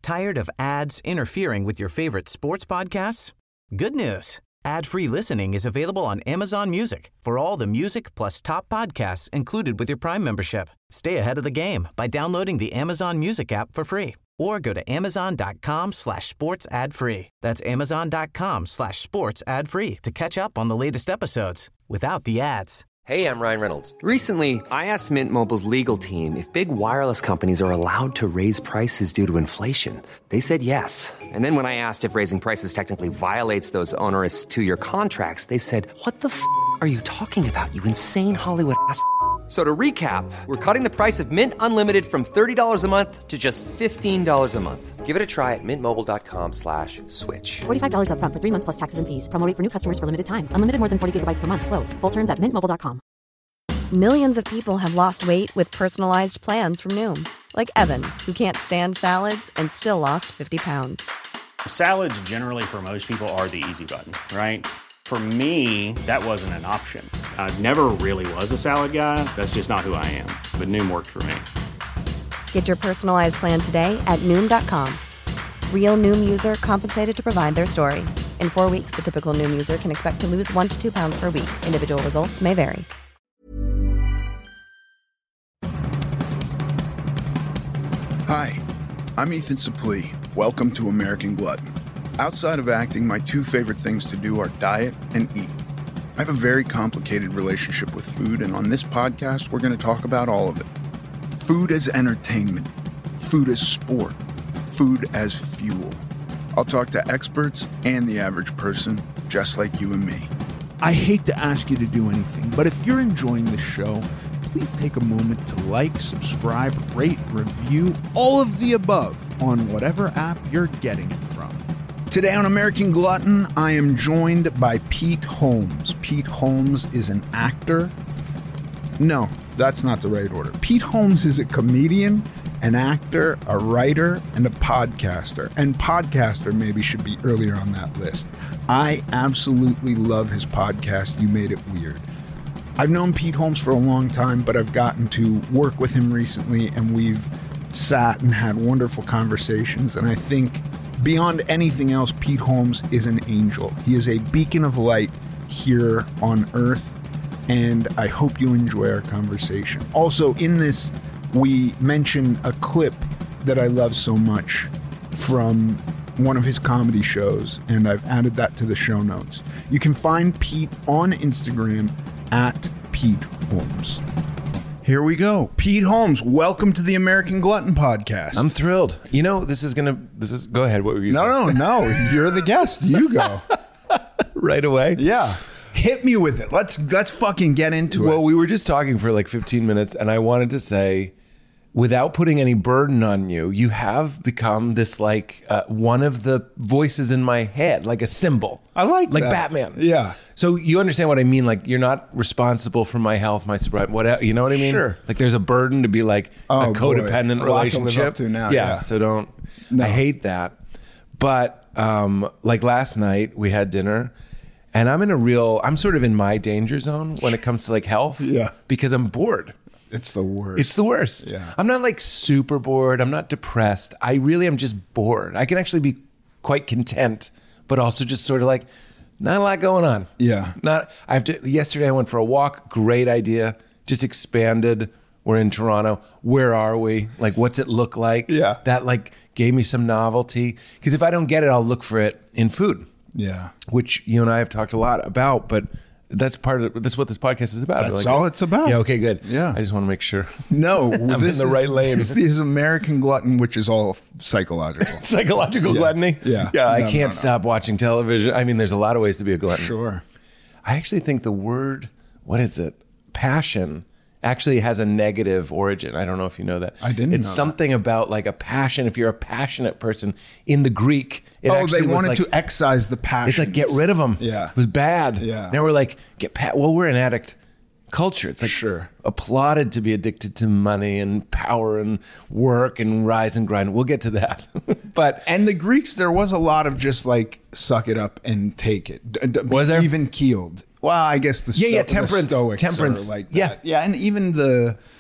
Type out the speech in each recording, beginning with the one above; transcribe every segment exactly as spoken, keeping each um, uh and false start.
Tired of ads interfering with your favorite sports podcasts? Good news. Ad-free listening is available on Amazon Music for all the music plus top podcasts included with your Prime membership. Stay ahead of the game by downloading the Amazon Music app for free or go to amazon.com slash sports ad free. That's amazon.com slash sports ad free to catch up on the latest episodes without the ads. Hey, I'm Ryan Reynolds. Recently, I asked Mint Mobile's legal team if big wireless companies are allowed to raise prices due to inflation. They said yes. And then when I asked if raising prices technically violates those onerous two-year contracts, they said, what the f*** are you talking about, you insane Hollywood ass f- So to recap, we're cutting the price of Mint Unlimited from thirty dollars a month to just fifteen dollars a month. Give it a try at mintmobile.com slash switch. forty-five dollars up front for three months plus taxes and fees. Promo rate for new customers for limited time. Unlimited more than forty gigabytes per month. Slows full terms at mint mobile dot com. Millions of people have lost weight with personalized plans from Noom. Like Evan, who can't stand salads and still lost fifty pounds. Salads generally for most people are the easy button, right? For me, that wasn't an option. I never really was a salad guy. That's just not who I am. But Noom worked for me. Get your personalized plan today at Noom dot com. Real Noom user compensated to provide their story. In four weeks, the typical Noom user can expect to lose one to two pounds per week. Individual results may vary. Hi, I'm Ethan Suplee. Welcome to American Glutton. Outside of acting, my two favorite things to do are diet and eat. I have a very complicated relationship with food, and on this podcast, we're going to talk about all of it. Food as entertainment, food as sport, food as fuel. I'll talk to experts and the average person, just like you and me. I hate to ask you to do anything, but if you're enjoying the show, please take a moment to like, subscribe, rate, review, all of the above on whatever app you're getting it from. Today on American Glutton, I am joined by Pete Holmes. Pete Holmes is an actor. No, that's not the right order. Pete Holmes is a comedian, an actor, a writer, and a podcaster. And podcaster maybe should be earlier on that list. I absolutely love his podcast, You Made It Weird. I've known Pete Holmes for a long time, but I've gotten to work with him recently, and we've sat and had wonderful conversations. And I think beyond anything else, Pete Holmes is an angel. He is a beacon of light here on Earth, and I hope you enjoy our conversation. Also, in this, we mention a clip that I love so much from one of his comedy shows, and I've added that to the show notes. You can find Pete on Instagram at Pete Holmes. Here we go. Pete Holmes, welcome to the American Glutton Podcast. I'm thrilled. You know, this is going to, this is, go ahead. What were you no, saying? No, no, You're the guest. You go. Right away? Yeah. Hit me with it. Let's, let's fucking get into well, it. Well, we were just talking for like fifteen minutes, and I wanted to say, without putting any burden on you, you have become this like uh, one of the voices in my head, like a symbol. I like Like that. Batman. Yeah. So you understand what I mean? Like, you're not responsible for my health, my sobriety, whatever. You know what I mean? Sure. Like, there's a burden to be like Oh, a codependent boy. A lot to live relationship. up to now, yeah, yeah. So don't. No. I hate that. But um, like last night, we had dinner, and I'm in a real. I'm sort of in my danger zone when it comes to like health. Yeah. Because I'm bored. It's the worst. It's the worst. Yeah. I'm not like super bored. I'm not depressed. I really am just bored. I can actually be quite content, but also just sort of like not a lot going on. Yeah. Not. I have to. Yesterday I went for a walk. Great idea. Just expanded. We're in Toronto. Where are we? Like, what's it look like? Yeah. That like gave me some novelty. Because if I don't get it, I'll look for it in food. Yeah. Which you and I have talked a lot about, but. That's part of that's what this podcast is about. That's like, all it's about. Yeah. Okay. Good. Yeah. I just want to make sure. No, I'm this in the right is, lane. This is American Glutton, which is all psychological. Psychological Yeah. gluttony. Yeah. Yeah. I No, can't no, no. stop watching television. I mean, there's a lot of ways to be a glutton. Sure. I actually think the word, what is it? Passion actually has a negative origin. I don't know if you know that. I didn't It's know something about like a passion. If you're a passionate person in the Greek, it oh, actually they was wanted like, to excise the passion. it's like get rid of them. Yeah. It was bad. Yeah. Now we're like, get pa- well, we're an addict culture. It's like Sure. applauded to be addicted to money and power and work and rise and grind. We'll get to that. But And the Greeks, there was a lot of just like suck it up and take it. D- d- Was there? even keeled? Well, I guess the Yeah, sto- yeah, the temperance- Stoics temperance. are like that. Yeah. yeah, and even the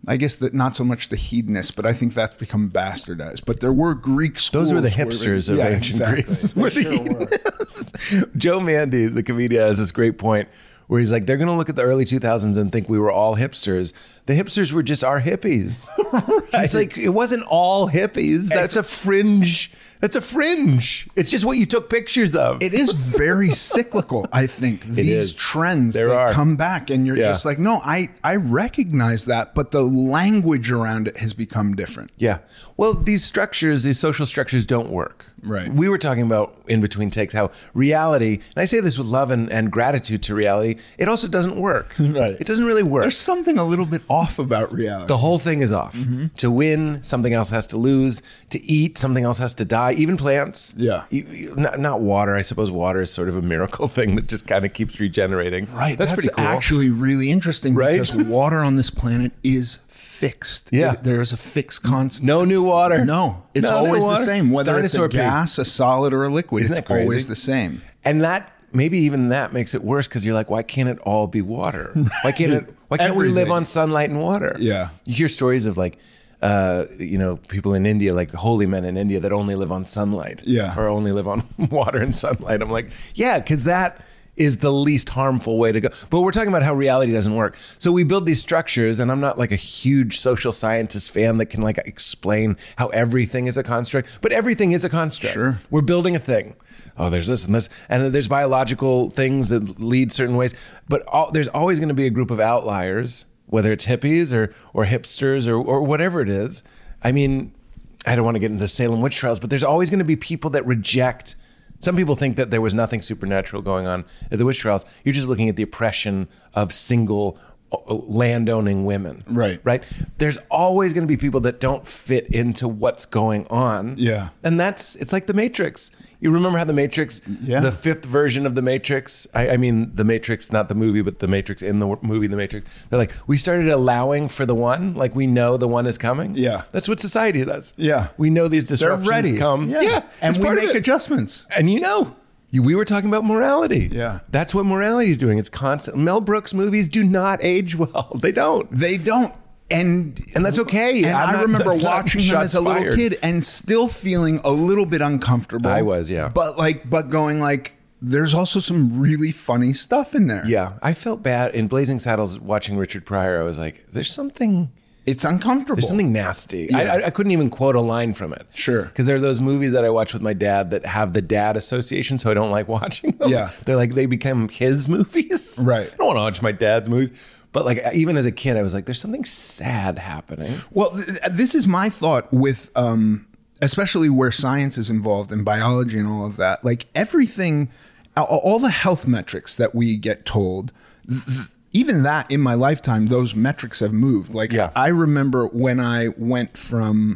I guess that not so much the hedonists, but I think that's become bastardized. But there were Greek schools. Those were the where hipsters they, of yeah, ancient exactly. Greece. They Were the sure were. hedonists. Joe Mandy, the comedian, has this great point where he's like, they're going to look at the early two thousands and think we were all hipsters. The hipsters were just our hippies. Right. He's like, it wasn't all hippies. That's a fringe. That's a fringe. It's just what you took pictures of. It is very cyclical, I think. These is. trends, There they are. come back and you're Yeah. just like, no, I, I recognize that, but the language around it has become different. Yeah. Well, these structures, these social structures don't work. Right. We were talking about in between takes how reality, and I say this with love and, and gratitude to reality, it also doesn't work. Right. It doesn't really work. There's something a little bit off about reality. The whole thing is off. Mm-hmm. To win, something else has to lose. To eat, something else has to die. Even plants. Yeah. You- you- not, not water. I suppose water is sort of a miracle thing that just kind of keeps regenerating. Right. That's, That's, pretty cool. actually really interesting Right? because water on this planet is fixed. Yeah. It- there is a fixed constant. No new water. No, it's No new always the water. same. It's Whether it's, dinosaur a poop. gas, a solid, or a liquid, Isn't it's that crazy? always the same. And that maybe even that makes it worse because you're like, why can't it all be water? Why can't it? Why can't we live Everything. on sunlight and water? Yeah. You hear stories of like, uh, you know, people in India, like holy men in India that only live on sunlight. Yeah. Or only live on water and sunlight. I'm like, yeah, because that is the least harmful way to go. But we're talking about how reality doesn't work. So we build these structures, and I'm not like a huge social scientist fan that can like explain how everything is a construct, but everything is a construct. Sure. We're building a thing. Oh, there's this and this, and there's biological things that lead certain ways, but all, there's always going to be a group of outliers, whether it's hippies or or hipsters or or whatever it is. I mean, I don't want to get into Salem witch trials, but there's always going to be people that reject. Some people think that there was nothing supernatural going on at the witch trials. You're just looking at the oppression of single landowning women. Right. Right. There's always going to be people that don't fit into what's going on. Yeah. And that's, it's like the Matrix. You remember how the Matrix, Yeah. the fifth version of the Matrix, I, I mean, the Matrix, not the movie, but the Matrix in the movie, The Matrix. They're like, we started allowing for the one, like we know the one is coming. Yeah. That's what society does. Yeah. We know these They're disruptions ready. come. Yeah. And it's we part of make it. adjustments. And you know, you, we were talking about morality. Yeah. That's what morality is doing. It's constant. Mel Brooks movies do not age well. They don't. They don't. And And that's okay. And I'm I not- remember that's not watching them shots as a little fired. kid and still feeling a little bit uncomfortable. I was, yeah. But like, but going like, there's also some really funny stuff in there. Yeah. I felt bad in Blazing Saddles watching Richard Pryor. I was like, there's something... It's uncomfortable. There's something nasty. Yeah. I, I, I couldn't even quote a line from it. Sure. Because there are those movies that I watch with my dad that have the dad association, so I don't like watching them. Yeah. They're like, they become his movies. Right. I don't want to watch my dad's movies. But like, even as a kid, I was like, there's something sad happening. Well, th- this is my thought with, um, especially where science is involved and biology and all of that. Like everything, all- all the health metrics that we get told, th- th- even that in my lifetime, those metrics have moved. Like Yeah. I remember when I went from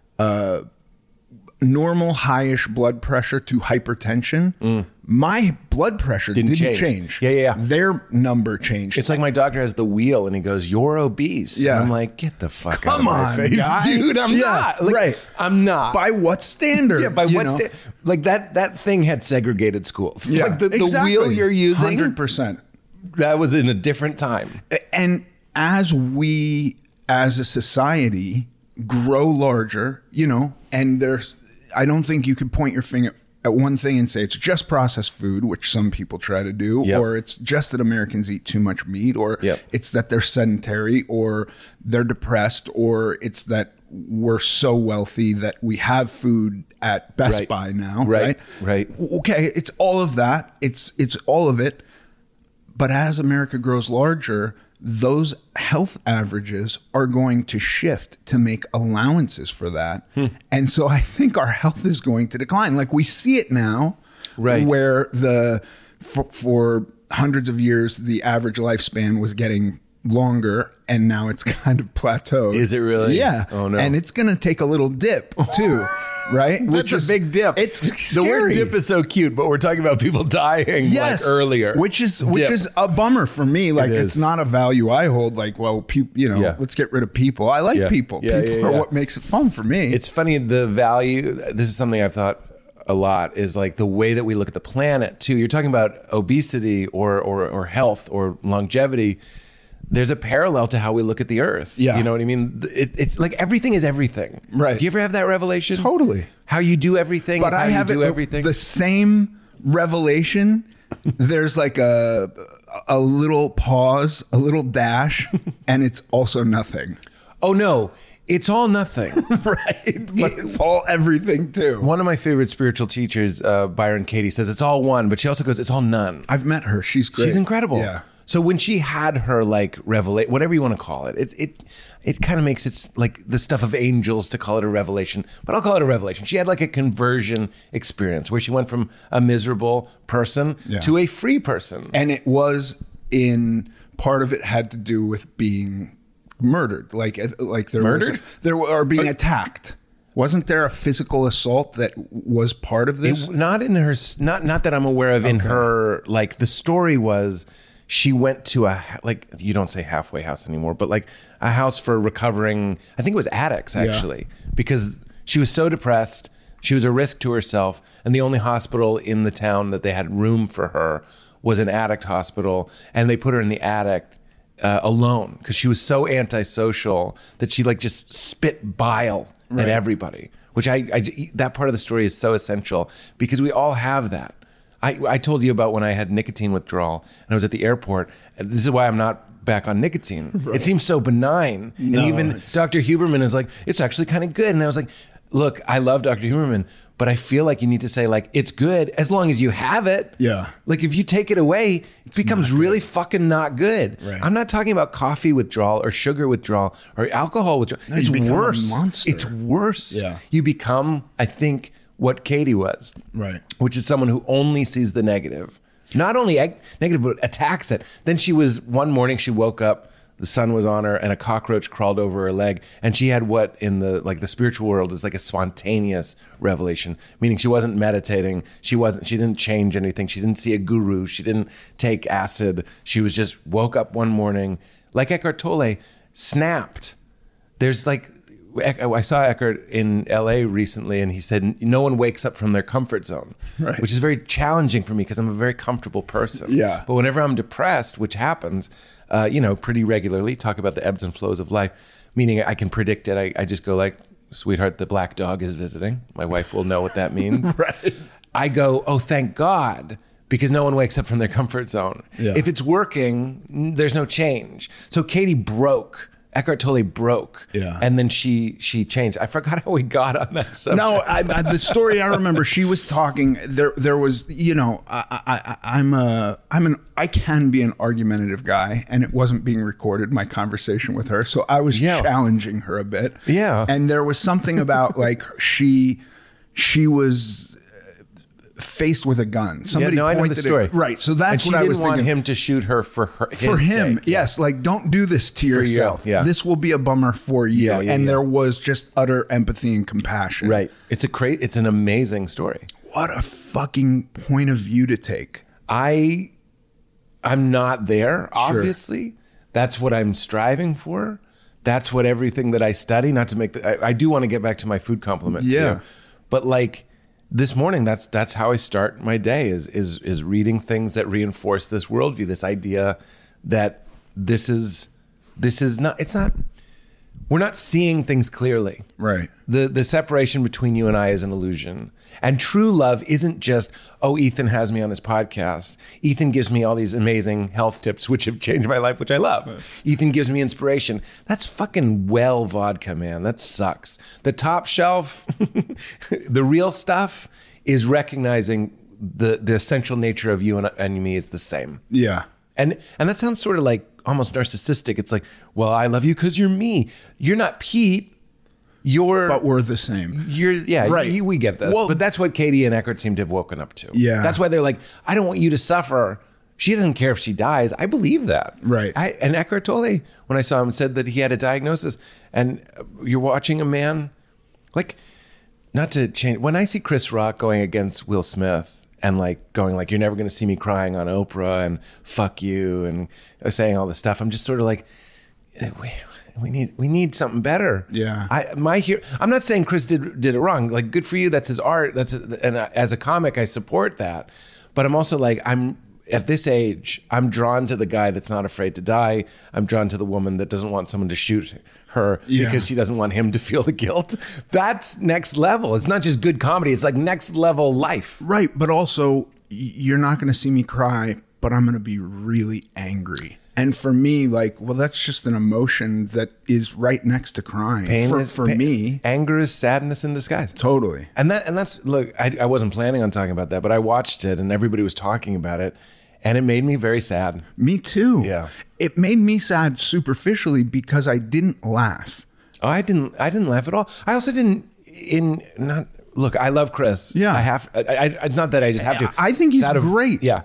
uh, normal highish blood pressure to hypertension, my blood pressure Didn't didn't, change. change. Yeah, yeah, yeah. Their number changed. It's like my doctor has the wheel and he goes, "You're obese." Yeah. And I'm like, get the fuck Come out of my on, face, guy. dude. I'm Yeah, not. Like, right. I'm not. by what standard? Yeah, by you what know? sta- like that that thing had segregated schools. Yeah, Like the, the exactly. wheel you're using, one hundred percent. that was in a different time. And as we, as a society, grow larger, you know, and there's, I don't think you could point your finger at one thing and say it's just processed food, which some people try to do, Yep. or it's just that Americans eat too much meat, or Yep. it's that they're sedentary, or they're depressed, or it's that we're so wealthy that we have food at Best Right. Buy now, Right, right? right. Okay, it's all of that. It's it's all of it. But as America grows larger, those health averages are going to shift to make allowances for that. Hmm. And so I think our health is going to decline. Like we see it now, Right. where the for, for hundreds of years, the average lifespan was getting longer and now it's kind of plateaued. Is it really? Yeah. Oh, no. And it's going to take a little dip too. Right? That's a big dip. It's The word scary. dip is so cute, but we're talking about people dying Yes, like earlier. which is which Dip. is a bummer for me. Like It it's is. not a value I hold. Like, well, people, you know, Yeah. let's get rid of people. I like Yeah. people. Yeah, people yeah, are yeah. what makes it fun for me. It's funny, the value, this is something I've thought a lot, is like the way that we look at the planet too. You're talking about obesity or or, or health or longevity. there's a parallel to how we look at the earth. Yeah. You know what I mean? It, it's like everything is everything. Right. Do you ever have that revelation? Totally. How you do everything But is how I have you do it, everything. the same revelation. There's like a a little pause, a little dash, and it's also nothing. Oh no, it's all nothing. Right. But it's all everything too. One of my favorite spiritual teachers, uh, Byron Katie, says it's all one, but she also goes, it's all none. I've met her. She's great. She's incredible. Yeah. So when she had her like revelation, whatever you want to call it, it it it kind of makes it like the stuff of angels to call it a revelation, but I'll call it a revelation. She had like a conversion experience where she went from a miserable person Yeah. to a free person. And it was in part of it had to do with being murdered, like like there Murdered? was there or being attacked. Wasn't there a physical assault that was part of this? It, not in her, not not that I'm aware of. In her, like the story was, she went to a like you don't say halfway house anymore, but like a house for recovering. I think it was addicts actually, because she was so depressed. She was a risk to herself, and the only hospital in the town that they had room for her was an addict hospital, and they put her in the attic uh, alone because she was so antisocial that she like just spit bile Right. at everybody. Which I, I that part of the story is so essential because we all have that. I, I told you about when I had nicotine withdrawal and I was at the airport. And this is why I'm not back on nicotine. Right. It seems so benign. No, and even it's- Doctor Huberman is like, it's actually kind of good. And I was like, look, I love Doctor Huberman, but I feel like you need to say like, it's good as long as you have it. Yeah. Like if you take it away, it becomes really fucking not good. Right. I'm not talking about coffee withdrawal or sugar withdrawal or alcohol withdrawal. No, it's you become a worse. monster. It's worse. Yeah. You become, I think, what Katie was. Right. Which is someone who only sees the negative. Not only ag- negative, but attacks it. Then she was, one morning she woke up, the sun was on her and a cockroach crawled over her leg. And she had what in the, like the spiritual world is like a spontaneous revelation, meaning she wasn't meditating. She wasn't, she didn't change anything. She didn't see a guru. She didn't take acid. She was just woke up one morning, like Eckhart Tolle, snapped. There's like, I saw Eckhart in L A recently, and he said no one wakes up from their comfort zone, Right. which is very challenging for me because I'm a very comfortable person. Yeah. But whenever I'm depressed, which happens, uh, you know, pretty regularly, talk about the ebbs and flows of life, meaning I can predict it. I, I just go like, sweetheart, the black dog is visiting. My wife will know what that means. Right. I go, oh, thank God. Because no one wakes up from their comfort zone. Yeah. If it's working, there's no change. So Katie broke. Eckhart Tolle broke. Yeah. And then she she changed. I forgot how we got on that subject. No, I, I, the story I remember, she was talking. There, there was, you know, I, I, I'm a, I'm an, I can be an argumentative guy, and it wasn't being recorded. My conversation with her, so I was Yeah. challenging her a bit. Yeah. and there was something about like she, she was faced with a gun. Somebody yeah, no, I know the pointed story. it, right. So that's and she what didn't I was want thinking. him to shoot her for her his For him, sake. yes, like don't do this to you, yourself. yeah. This will be a bummer for you. Yeah, yeah, and yeah. there was just utter empathy and compassion. Right. It's a cra- It's an amazing story. What a fucking point of view to take. I, I'm not there. Obviously, that's what I'm striving for. That's what everything that I study. Not to make the, I, I do want to get back to my food compliment. Yeah. too. But like this morning, that's that's how I start my day. Is is is reading things that reinforce this worldview. This idea that this is this is not. It's not. We're not seeing things clearly. Right. The the separation between you and I is an illusion. And true love isn't just, oh, Ethan has me on his podcast. Ethan gives me all these amazing health tips, which have changed my life, which I love. Right. Ethan gives me inspiration. That's fucking well vodka, man. That sucks. The top shelf, the real stuff is recognizing the, the essential nature of you and, and me is the same. Yeah. And and that sounds sort of like almost narcissistic. It's like, well, I love you because you're me. You're not Pete. You're, But we're the same. you're, yeah, Right. you, we get this. Well- but that's what Katie and Eckhart seem to have woken up to. Yeah. That's why they're like, I don't want you to suffer. She doesn't care if she dies. I believe that. Right. I, and Eckhart Tolle, when I saw him, said that he had a diagnosis. And you're watching a man, like, not to change. When I see Chris Rock going against Will Smith and like going like, you're never going to see me crying on Oprah and fuck you and saying all this stuff, I'm just sort of like, we, we need we need something better. Yeah. I my here. I'm not saying Chris did did it wrong. Like, good for you. That's his art. That's a, and as a comic, I support that. But I'm also like, I'm at this age, I'm drawn to the guy that's not afraid to die. I'm drawn to the woman that doesn't want someone to shoot her Yeah. because she doesn't want him to feel the guilt. That's next level. It's not just good comedy. It's like next level life. Right, but also y- you're not going to see me cry, but I'm going to be really angry. And for me, like, well, that's just an emotion that is right next to crying. Pain for is, for pa- me, anger is sadness in disguise. totally. And that and that's look, I, I wasn't planning on talking about that, but I watched it and everybody was talking about it, and it made me very sad. Me too. Yeah. It made me sad superficially because I didn't laugh. Oh, I didn't I didn't laugh at all. I also didn't in not look. I love Chris. Yeah. I have. I, I, it's not that I just have to. I think he's Out of- great. Yeah.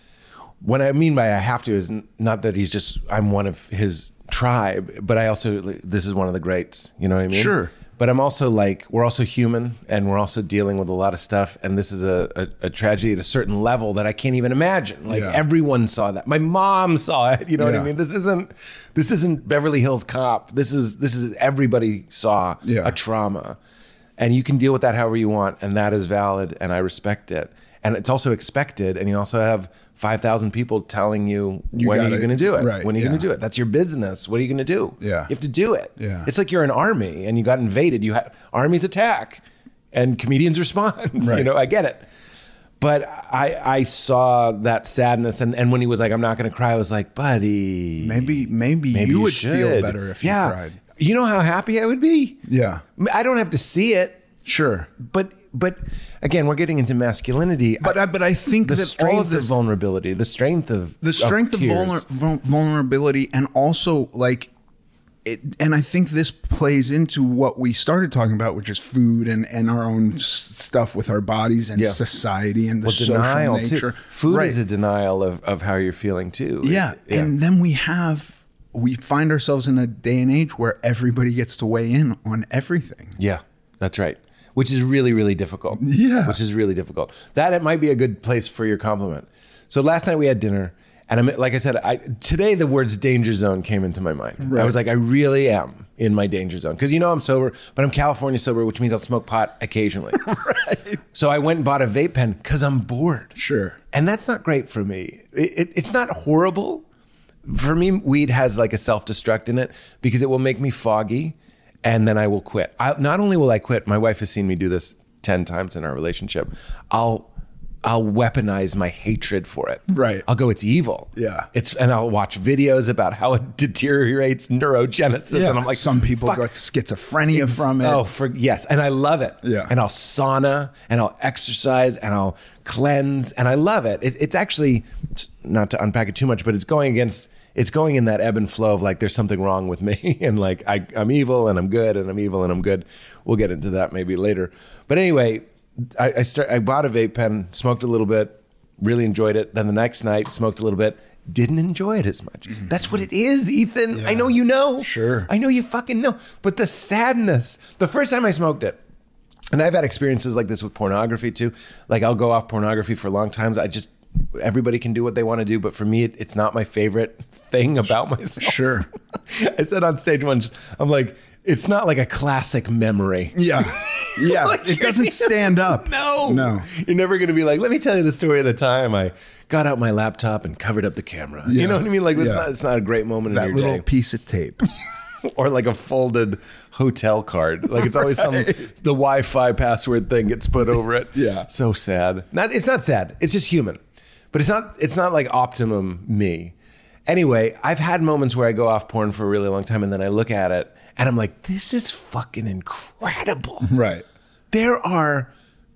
What I mean by I have to is n- not that he's just I'm one of his tribe, but I also this is one of the greats. You know what I mean? Sure. But I'm also like we're also human, and we're also dealing with a lot of stuff, and this is a, a, a tragedy at a certain level that I can't even imagine. Like Yeah. everyone saw that. My mom saw it. You know what Yeah. I mean? This isn't this isn't Beverly Hills Cop. This is this is everybody saw Yeah. a trauma, and you can deal with that however you want, and that is valid, and I respect it. And it's also expected, and you also have five thousand people telling you, You when are gotta- you going to do it? right, When are you yeah. going to do it? That's your business. What are you going to do? Yeah. You have to do it. Yeah. It's like you're an army and you got invaded. You have armies attack and comedians respond. You Right. know, I get it. But I I saw that sadness, and, and when he was like, I'm not going to cry, I was like, buddy. Maybe maybe, maybe you you would feel should. better if yeah. you cried. You know how happy I would be? Yeah. I don't have to see it. Sure. But but again, we're getting into masculinity. But I, but I think the that strength all of this, of vulnerability, the strength of the strength of, tears. vulner, vul- vulnerability, and also like, it, and I think this plays into what we started talking about, which is food and, and our own s- stuff with our bodies and Yeah. society and the Well, social denial nature. too. Food Right. is a denial of, of how you're feeling too. Yeah. yeah. And then we have, we find ourselves in a day and age where everybody gets to weigh in on everything. Yeah, that's right. Which is really, really difficult. Yeah. Which is really difficult. That it might be a good place for your compliment. So last night we had dinner, and I'm like I said, I today the words danger zone came into my mind. Right. I was like, I really am in my danger zone. Because you know I'm sober, but I'm California sober, which means I'll smoke pot occasionally. Right. So I went and bought a vape pen because I'm bored. Sure. And that's not great for me. It, it, it's not horrible. For me, weed has like a self-destruct in it because it will make me foggy. And then I will quit. I, not only will I quit, my wife has seen me do this ten times in our relationship. I'll I'll weaponize my hatred for it. Right. I'll go, it's evil. Yeah. It's and I'll watch videos about how it deteriorates neurogenesis. Yeah. And I'm like, some people fuck. got schizophrenia Ex- from it. Oh, for yes, and I love it. Yeah. And I'll sauna and I'll exercise and I'll cleanse and I love it. it. It's actually not to unpack it too much, but it's going against. It's going in that ebb and flow of like there's something wrong with me and like I, I'm evil and I'm good and I'm evil and I'm good. We'll get into that maybe later. But anyway, I, I start. I bought a vape pen, smoked a little bit, really enjoyed it. Then the next night, smoked a little bit, didn't enjoy it as much. Mm-hmm. That's what it is, Ethan. Yeah. I know you know. Sure. I know you fucking know. But the sadness, the first time I smoked it, and I've had experiences like this with pornography too. Like I'll go off pornography for long times. I just, everybody can do what they want to do. But for me, it, it's not my favorite thing about myself. Sure. I said on stage once, I'm like, it's not like a classic memory. Yeah. Yeah. Like, It doesn't stand up. No. No. You're never going to be like, let me tell you the story of the time I got out my laptop and covered up the camera. You Yeah. know what I mean? Like, it's, Yeah. not, it's not a great moment That in your little day. piece of tape. Or like a folded hotel card. Like it's always some, the Wi-Fi password thing gets put over it. Yeah. So sad. Not, it's not sad. It's just human. But it's not, it's not like optimum me. Anyway, I've had moments where I go off porn for a really long time and then I look at it and I'm like, this is fucking incredible. Right. There are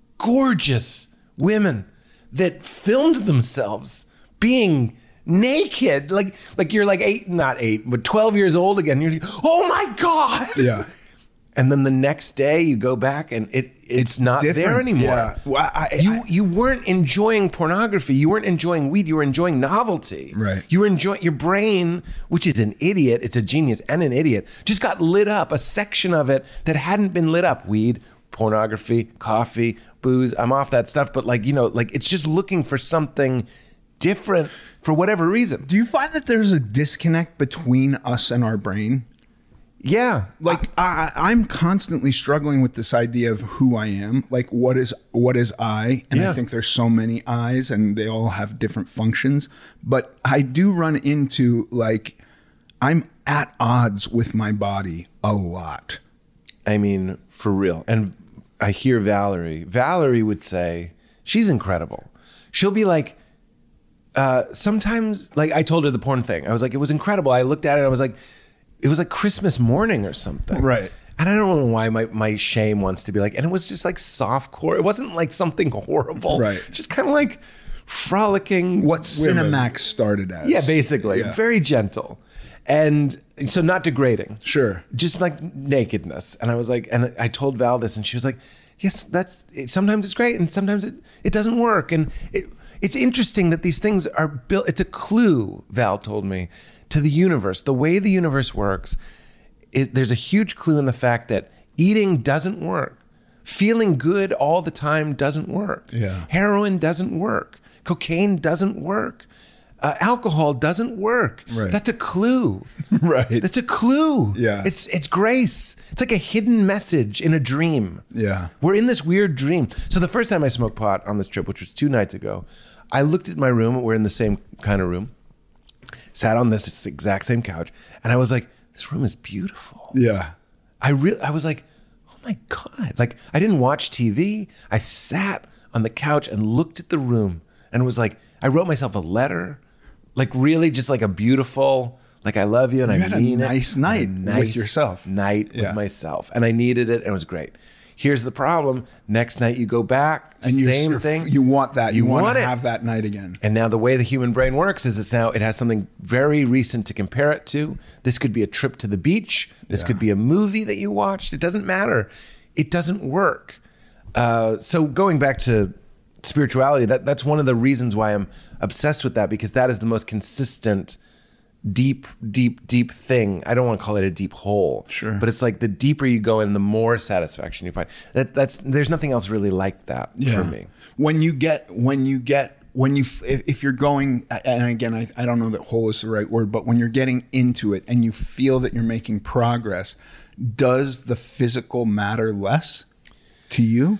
gorgeous women that filmed themselves being naked. Like, like you're like eight, not eight, but twelve years old again. You're like, oh my God. Yeah. And then the next day you go back and it it's, not there different. anymore. Yeah. Well, I- you I- you weren't enjoying pornography. You weren't enjoying weed. You were enjoying novelty. Right. You were enjoying your brain, which is an idiot. It's a genius and an idiot. Just got lit up. A section of it that hadn't been lit up. Weed, pornography, coffee, booze. I'm off that stuff. But like you know, like it's just looking for something different for whatever reason. Do you find that there's a disconnect between us and our brain? Yeah. Like I, I'm constantly struggling with this idea of who I am. Like what is what is I? And Yeah. I think there's so many I's and they all have different functions. But I do run into like I'm at odds with my body a lot. I mean, for real. And I hear Valerie. Valerie would say, she's incredible. She'll be like, uh, sometimes, like I told her the porn thing. I was like, it was incredible. I looked at it and I was like, it was like Christmas morning or something. Right. And I don't know why my, my shame wants to be like, and it was just like softcore. It wasn't like something horrible. Right. Just kind of like frolicking. What women. Cinemax started as. Yeah, basically. Yeah. Very gentle. And so not degrading. Sure. Just like nakedness. And I was like, and I told Val this and she was like, yes, that's, it, sometimes it's great and sometimes it, it doesn't work. And it, it's interesting that these things are built, it's a clue, Val told me, to the universe. The way the universe works, it, there's a huge clue in the fact that eating doesn't work. Feeling good all the time doesn't work. Yeah. Heroin doesn't work. Cocaine doesn't work. Uh, alcohol doesn't work. Right. That's a clue. Right. That's a clue. Yeah. It's it's grace. It's like a hidden message in a dream. Yeah. We're in this weird dream. So the first time I smoked pot on this trip, which was two nights ago, I looked at my room. We're in the same kind of room. Sat on this exact same couch, and I was like, "This room is beautiful." Yeah. I really, I was like, "Oh my God!" Like I didn't watch T V. I sat on the couch and looked at the room, and was like, I wrote myself a letter, like really, just like a beautiful, like I love you, and You I had a mean it. nice night A with yourself. Night Yeah. with myself, and I needed it, and it was great. Here's the problem: next night you go back, And you same thing. You want that. You, You want, want to it. have that night again. And now the way the human brain works is it's now, it has something very recent to compare it to. This could be a trip to the beach. This Yeah. could be a movie that you watched. It doesn't matter. It doesn't work. Uh, so going back to spirituality, that, that's one of the reasons why I'm obsessed with that, because that is the most consistent, deep, deep, deep thing. I don't want to call it a deep hole. Sure. But it's like the deeper you go in, the more satisfaction you find. That, that's, there's nothing else really like that for me. When you get, when you get, when you, if, if you're going, and again, I, I don't know that whole is the right word, but when you're getting into it and you feel that you're making progress, does the physical matter less to you?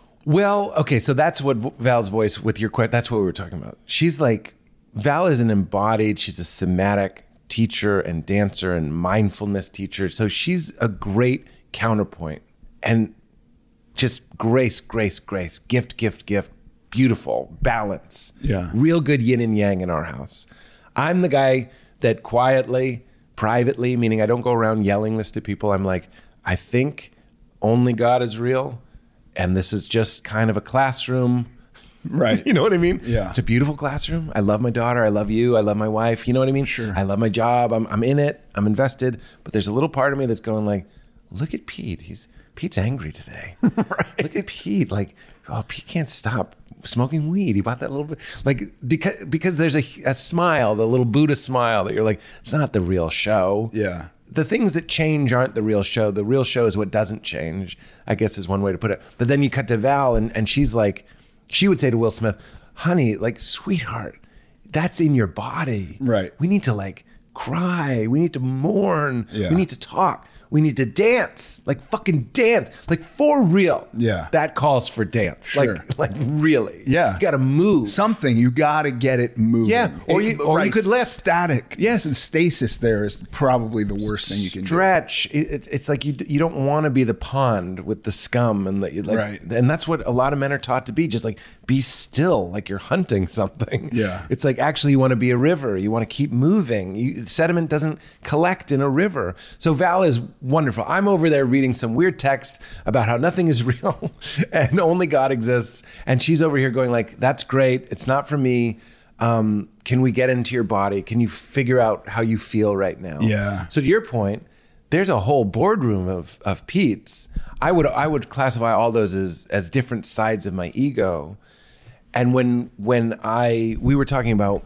Well, okay, so that's what Val's voice with your question, that's what we were talking about. She's like, Val is an embodied, she's a somatic teacher and dancer and mindfulness teacher. So she's a great counterpoint and just grace, grace, grace, gift, gift, gift, beautiful, balance. Yeah. Real good yin and yang in our house. I'm the guy that quietly, privately, meaning I don't go around yelling this to people. I'm like, I think only God is real. And this is just kind of a classroom. Right. You know what I mean? Yeah. It's a beautiful classroom. I love my daughter. I love you. I love my wife. You know what I mean? Sure. I love my job. I'm, I'm in it. I'm invested. But there's a little part of me that's going like, look at Pete. He's Pete's angry today. Right. Look at Pete. Like, oh, Pete can't stop smoking weed. He bought that little bit. Like, because, because there's a, a smile, the little Buddha smile that you're like, it's not the real show. Yeah. The things that change aren't the real show. The real show is what doesn't change, I guess is one way to put it. But then you cut to Val and, and she's like, she would say to Will Smith, honey, like, sweetheart, that's in your body. Right. We need to like cry. We need to mourn. Yeah. We need to talk. We need to dance, like fucking dance, like for real. Yeah. That calls for dance. Sure. Like, like really. Yeah. You got to move. Something. You got to get it moving. Yeah. Or you- or you could lift. Static. Yes. And stasis there is probably the worst thing you can do. Stretch. It, it, it's like you you don't want to be the pond with the scum and the like, Right. and that's what a lot of men are taught to be. Just like be still, like you're hunting something. Yeah. It's like actually you want to be a river. You want to keep moving. You, sediment doesn't collect in a river. So Val is wonderful. I'm over there reading some weird text about how nothing is real and only God exists, and she's over here going like, "That's great. It's not for me." Um, can we get into your body? Can you figure out how you feel right now? Yeah. So to your point, there's a whole boardroom of of Pete's. I would I would classify all those as as different sides of my ego. And when when I we were talking about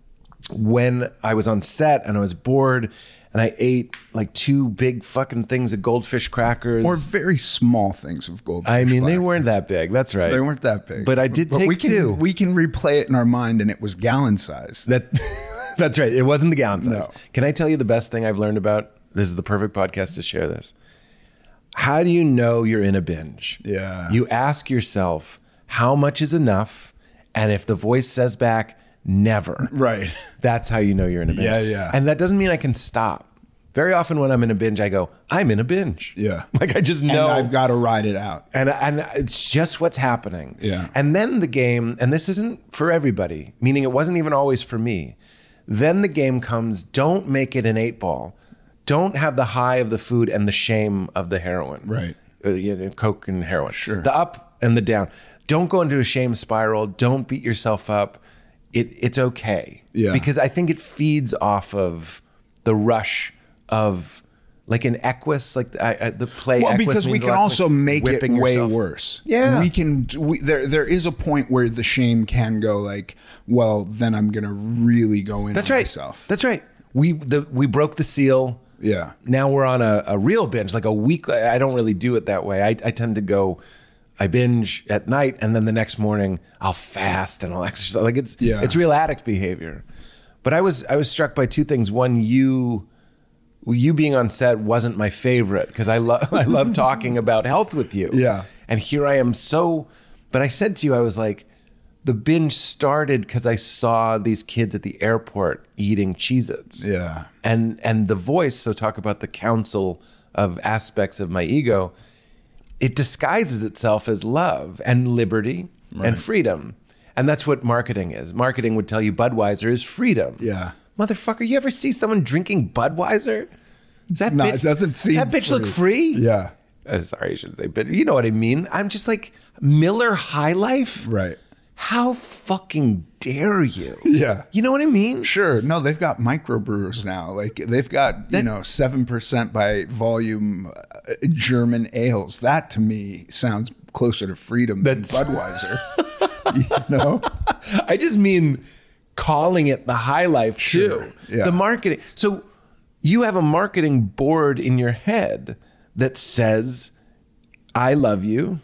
when I was on set and I was bored and I ate like two big fucking things of goldfish crackers. Or very small things of goldfish. I mean, they crackers. weren't that big. That's right. They weren't that big. But I did take we can, two. We can replay it in our mind, and it was gallon size. That that's right. It wasn't the gallon size. No. Can I tell you the best thing I've learned about This is the perfect podcast to share this. How do you know you're in a binge? Yeah. You ask yourself, how much is enough? And if the voice says back, never. Right. That's how you know you're in a binge. Yeah, yeah. And that doesn't mean I can stop. Very often when I'm in a binge, I go, I'm in a binge. Yeah. Like I just know. And I've got to ride it out. And, and it's just what's happening. Yeah. And then the game, and this isn't for everybody, meaning it wasn't even always for me. Then the game comes, don't make it an eight ball. Don't have the high of the food and the shame of the heroin. Right. Uh, you know, Coke and heroin. Sure. The up and the down. Don't go into a shame spiral. Don't beat yourself up. It, it's okay. Yeah. Because I think it feeds off of the rush of like an Equus, like I, I, the play. Well, Equus because we means can lots of, also like, make it whipping way yourself. worse. Yeah. We can, we, there, there is a point where the shame can go like, well, then I'm going to really go into That's right. myself. That's right. We, the, we broke the seal. Yeah. Now we're on a, a real binge, like a week. I don't really do it that way. I, I tend to go, I binge at night and then the next morning I'll fast and I'll exercise. Like it's, Yeah. it's real addict behavior. But I was, I was struck by two things. One, you, you being on set wasn't my favorite because I love, I love talking about health with you. Yeah. And here I am so, but I said to you, I was like, the binge started because I saw these kids at the airport eating Cheez-Its. Yeah. And and the voice, so talk about the council of aspects of my ego, it disguises itself as love and liberty Right. and freedom. And that's what marketing is. Marketing would tell you Budweiser is freedom. Yeah. Motherfucker, you ever see someone drinking Budweiser? That not- it doesn't seem That bitch look free? Yeah. Uh, sorry, I shouldn't say, but you know what I mean. I'm just like, Miller High Life? Right. How fucking dare you? Yeah. You know what I mean? Sure. No, they've got microbrewers now. Like they've got, you That- know, seven percent by volume uh, German ales. That to me sounds closer to freedom than That's- Budweiser. You know? I just mean calling it the high life Sure. too. Yeah. The marketing. So you have a marketing board in your head that says, I love you.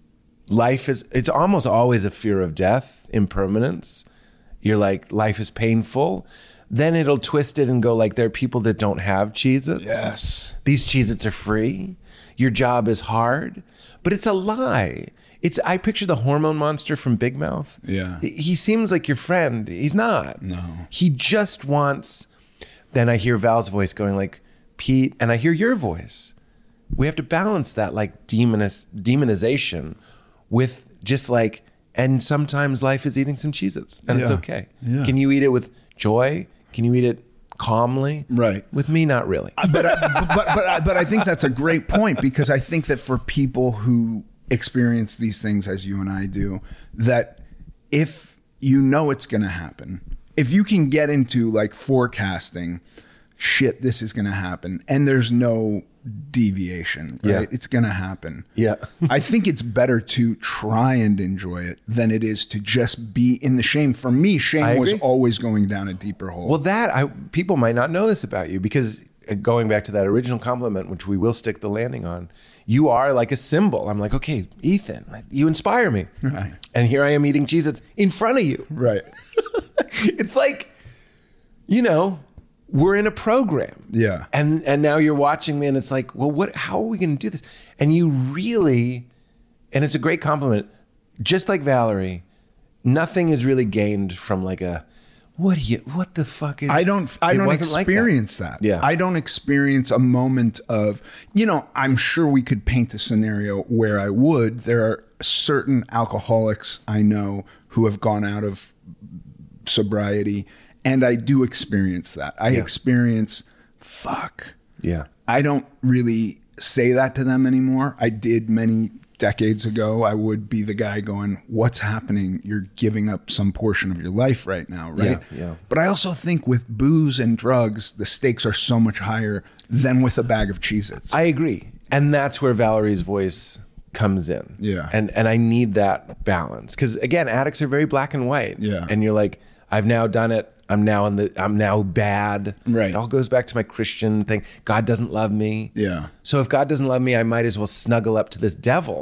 Life is, it's almost always a fear of death, impermanence. You're like, life is painful. Then it'll twist it and go like, there are people that don't have Cheez-Its. Yes. These Cheez-Its are free. Your job is hard. But it's a lie. It's, I picture the hormone monster from Big Mouth. Yeah. He- He seems like your friend. He's not. No. He just wants, then I hear Val's voice going like, Pete, and I hear your voice. We have to balance that like demoniz- demonization with just like, and sometimes life is eating some Cheez-Its and it's Yeah. okay. Yeah. Can you eat it with joy? Can you eat it calmly? Right. With me, not really. but, I, but but I, but I think that's a great point because I think that for people who experience these things as you and I do, that if you know it's going to happen, if you can get into like forecasting, shit, this is going to happen, and there's no deviation, right? Yeah. It's going to happen. Yeah. I think it's better to try and enjoy it than it is to just be in the shame. For me, I shame was agree. always going down a deeper hole. Well, that I people might not know this about you because uh, going back to that original compliment, which we will stick the landing on, you are like a symbol. I'm like, okay, Ethan, you inspire me. Right. And here I am eating Cheez-Its in front of you. Right. It's like, you know, we're in a program. Yeah. And and now you're watching me and it's like, well, what, how are we going to do this? And you really, and it's a great compliment, just like Valerie, nothing is really gained from like a, what do you, what the fuck is, I don't I It don't wasn't like that. experience that. Yeah. I don't experience a moment of, you know, I'm sure we could paint a scenario where I would. There are certain alcoholics I know who have gone out of sobriety, and I do experience that. I Yeah. experience, fuck. Yeah. I don't really say that to them anymore. I did many decades ago. I would be the guy going, what's happening? You're giving up some portion of your life right now, right? Yeah, yeah. But I also think with booze and drugs, the stakes are so much higher than with a bag of Cheez-Its. I agree. And that's where Valerie's voice comes in. Yeah. And and I need that balance. Because again, addicts are very black and white. Yeah. And you're like, I've now done it. I'm now in the I'm now bad. Right. It all goes back to my Christian thing. God doesn't love me. Yeah. So if God doesn't love me, I might as well snuggle up to this devil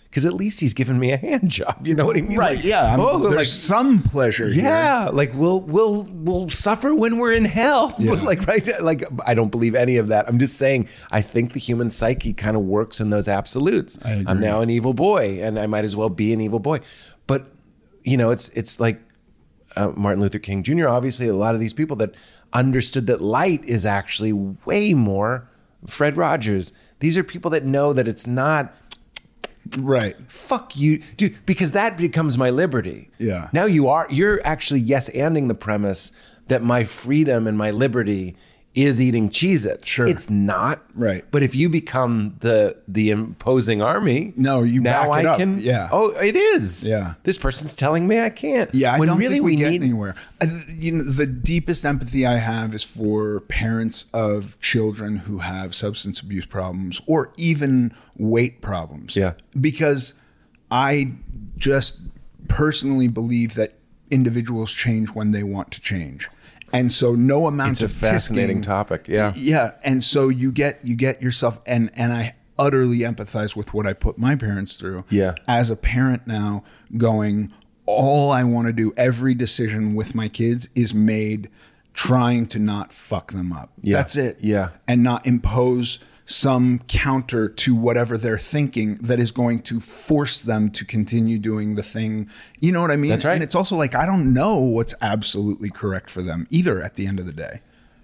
because at least he's given me a hand job. You know what I mean? Right. Like, Yeah. I'm, oh, there's like, some pleasure here. yeah, like we'll we'll we'll suffer when we're in hell. Yeah. Like right, like I don't believe any of that. I'm just saying I think the human psyche kind of works in those absolutes. I agree. I'm now an evil boy, and I might as well be an evil boy. But you know, it's it's like uh, Martin Luther King Junior Obviously, a lot of these people that understood that light is actually way more. Fred Rogers. These are people that know that it's not. Right. Fuck you, dude, because that becomes my liberty. Yeah. Now you are, you're actually yes-anding the premise that my freedom and my liberty is eating Cheez-Its. Sure. It's not. Right. But if you become the the imposing army, No, you now back it I up. can. Yeah. Oh, it is. Yeah. This person's telling me I can't. Yeah, I when don't really think we, we get need, anywhere. I, you know, the deepest empathy I have is for parents of children who have substance abuse problems or even weight problems. Yeah. Because I just personally believe that individuals change when they want to change. And so no amount It's a of fascinating tisking- topic. Yeah. Yeah. And so you get you get yourself and and I utterly empathize with what I put my parents through. Yeah. As a parent now, going, all I want to do, every decision with my kids is made trying to not fuck them up. Yeah. That's it. Yeah. And not impose some counter to whatever they're thinking that is going to force them to continue doing the thing. You know what I mean? That's right. And it's also like, I don't know what's absolutely correct for them either at the end of the day.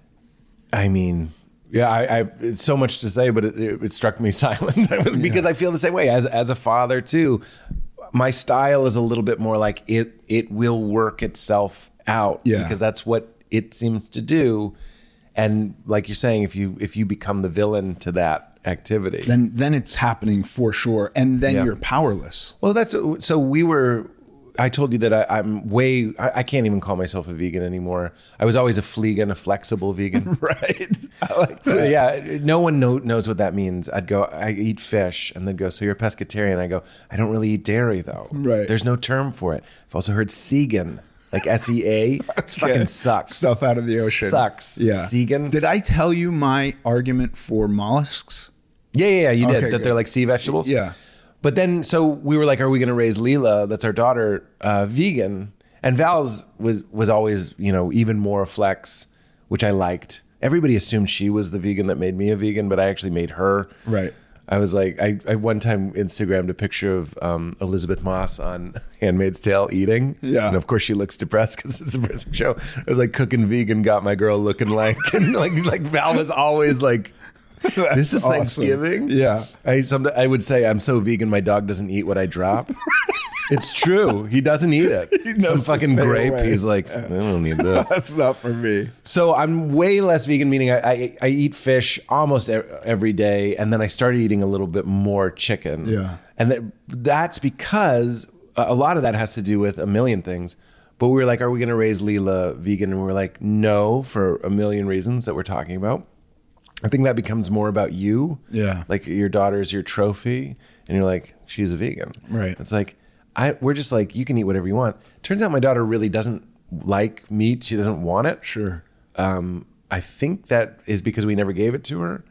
I mean, yeah, I, I it's so much to say, but it, it, it struck me silent because I feel the same way as as a father too. My style is a little bit more like it. It will work itself out, Yeah. because that's what it seems to do. And like you're saying, if you if you become the villain to that activity, Then then it's happening for sure. And then Yeah. you're powerless. well, that's so we were. I told you that I, I'm way. I, I can't even call myself a vegan anymore. I was always a fleegan, a flexible vegan. Right. I like that. Yeah, no one know, knows what that means. I'd go, I eat fish, and they'd go, so you're a pescatarian? I go, I don't really eat dairy though. Right. There's no term for it. I've also heard segan, like S E A. It fucking sucks. Stuff out of the ocean. Sucks. Yeah. Segan. Did I tell you my argument for mollusks? Yeah, yeah, yeah. You did Okay, that. good. They're like sea vegetables. Yeah. But then, so we were like, are we going to raise Leela? That's our daughter, uh, vegan. And Val's was was always, you know, even more flex, which I liked. Everybody assumed she was the vegan that made me a vegan, but I actually made her. Right. I was like, I, I one time Instagrammed a picture of um, Elizabeth Moss on Handmaid's Tale eating. Yeah. And of course she looks depressed because it's a depressing show. I was like, cooking vegan got my girl looking like, and like, like Val was always like, this is awesome. Thanksgiving. Yeah. I some I would say I'm so vegan my dog doesn't eat what I drop. It's true. He doesn't eat it. knows Some to fucking stay grape. away. He's like, I don't need this. That's not for me. So I'm way less vegan, meaning I, I, I eat fish almost e- every day. And then I started eating a little bit more chicken. Yeah. And that, that's because a a lot of that has to do with a million things. But we were like, are we going to raise Leela vegan? And we were like, no, for a million reasons that we're talking about. I think that becomes more about you. Yeah. Like your daughter's your trophy. And you're like, she's a vegan. Right. It's like, I we're just like, you can eat whatever you want. Turns out my daughter really doesn't like meat. She doesn't want it. Sure. Um, I think that is because we never gave it to her.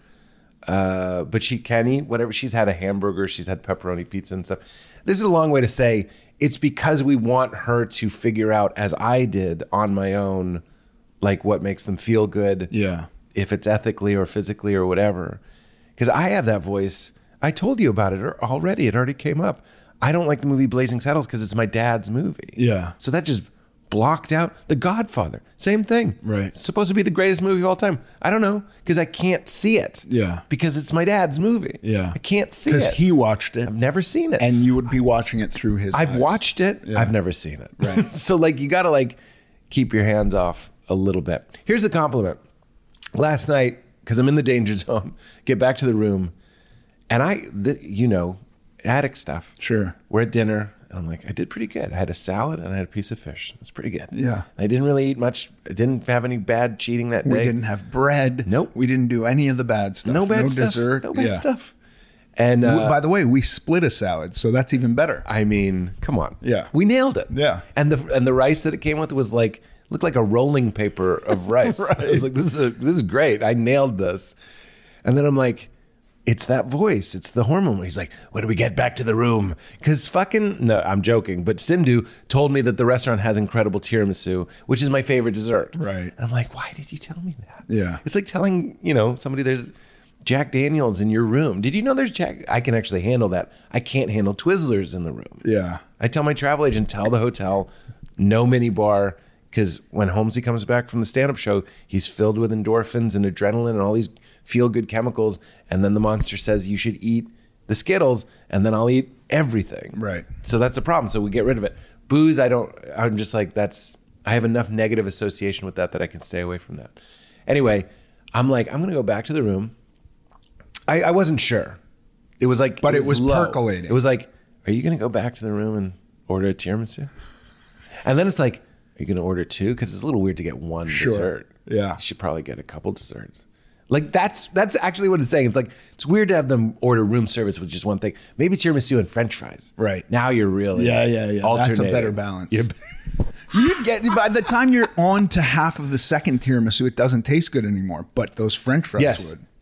Uh, but she can eat whatever. She's had a hamburger. She's had pepperoni pizza and stuff. This is a long way to say it's because we want her to figure out, as I did on my own, like what makes them feel good. Yeah. If it's ethically or physically or whatever. Because I have that voice. I told you about it already. It already came up. I don't like the movie Blazing Saddles because it's my dad's movie. Yeah. So that just blocked out. The Godfather, same thing. Right. It's supposed to be the greatest movie of all time. I don't know because I can't see it. Yeah. Because it's my dad's movie. Yeah. I can't see Because it. he watched it. I've never seen it. And you would be watching it through his I've eyes. watched it. Yeah. I've never seen it. Right. So like you got to like keep your hands off a little bit. Here's the compliment. Last night, because I'm in the danger zone, get back to the room, and I, the, you know, addict stuff. Sure. We're at dinner, and I'm like, I did pretty good. I had a salad and I had a piece of fish. It's pretty good. Yeah. I didn't really eat much. I didn't have any bad cheating that We day. didn't have bread. Nope. We didn't do any of the bad stuff. No bad no stuff. dessert. No bad Yeah. stuff. And W- uh, By the way, we split a salad, so that's even better. I mean, come on. Yeah. We nailed it. Yeah. And the and the rice that it came with was like looked like a rolling paper of rice. Right. I was like, this is a, this is great. I nailed this. And then I'm like, it's that voice. It's the hormone. He's like, when do we get back to the room? Because fucking, no, I'm joking. But Sindhu told me that the restaurant has incredible tiramisu, which is my favorite dessert. Right. And I'm like, why did you tell me that? Yeah. It's like telling, you know, somebody there's Jack Daniels in your room. Did you know there's Jack? I can actually handle that. I can't handle Twizzlers in the room. Yeah. I tell my travel agent, tell the hotel, no mini bar. Because when Holmesy comes back from the stand-up show, he's filled with endorphins and adrenaline and all these feel-good chemicals. And then the monster says you should eat the Skittles, and then I'll eat everything. Right. So that's a problem. So we get rid of it. Booze, I don't. I'm just like that's. I have enough negative association with that that I can stay away from that. Anyway, I'm like I'm gonna go back to the room. I, I wasn't sure. It was like, but it was, it was low. percolating. It was like, are you gonna go back to the room and order a tiramisu? And then it's like, are you going to order two? Because it's a little weird to get one Sure. dessert. Yeah. You should probably get a couple desserts. Like that's that's actually what it's saying. It's like, it's weird to have them order room service with just one thing. Maybe tiramisu and French fries. Right. Now you're really Yeah, yeah, yeah. That's a alternating. better balance. You're- You get by the time you're on to half of the second tiramisu, it doesn't taste good anymore. But those French fries yes. would.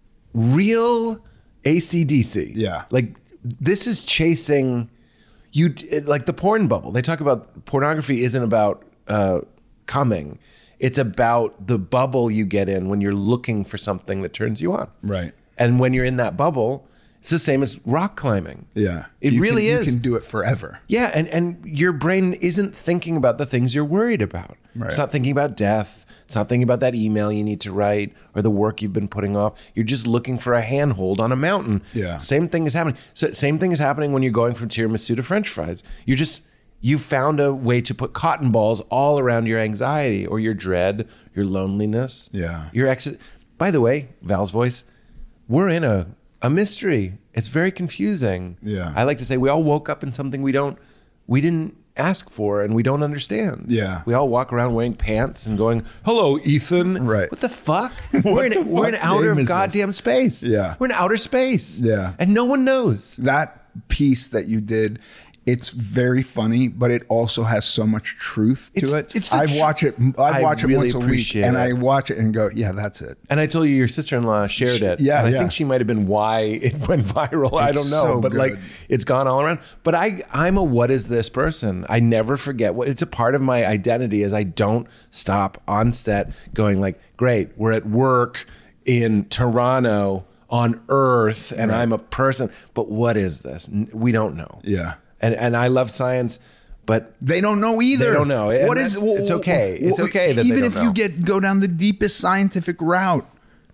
Real A C D C. Yeah. Like this is chasing you, like the porn bubble. They talk about pornography isn't about uh, coming. It's about the bubble you get in when you're looking for something that turns you on. Right. And when you're in that bubble, it's the same as rock climbing. Yeah. It You really can, is. You can do it forever. Yeah, and, and your brain isn't thinking about the things you're worried about. Right. It's not thinking about death. It's not thinking about that email you need to write or the work you've been putting off. You're just looking for a handhold on a mountain. Yeah. Same thing is happening. So same thing is happening when you're going from tiramisu to French fries. You just you found a way to put cotton balls all around your anxiety or your dread, your loneliness. Yeah. Your ex. By the way, Val's voice. We're in a a mystery. It's very confusing. Yeah. I like to say we all woke up in something we don't, we didn't ask for and we don't understand. Yeah. We all walk around wearing pants and going, "Hello, Ethan." Right. What the fuck? we're in, the we're in fuck outer game is this? goddamn space. Yeah. We're in outer space. Yeah. And no one knows. That piece that you did, it's very funny, but it also has so much truth to It's- it. it's the I tr- watch it. I I watch it really once a week, appreciate and it. I watch it and go, "Yeah, that's it." And I told you your sister-in-law shared it. Yeah, and I yeah. think she might have been why it went viral. I It's don't know. so but like good. it's gone all around. But I I'm a what is this person? I never forget what it's a part of my identity is I don't stop on set going like, great, we're at work in Toronto on Earth and I'm a person. But what is this? N- We don't know. Yeah. And and I love science, but They don't know either. They don't know. And What is? that's- it's okay. It's okay that they even don't if know. you get go down the deepest scientific route,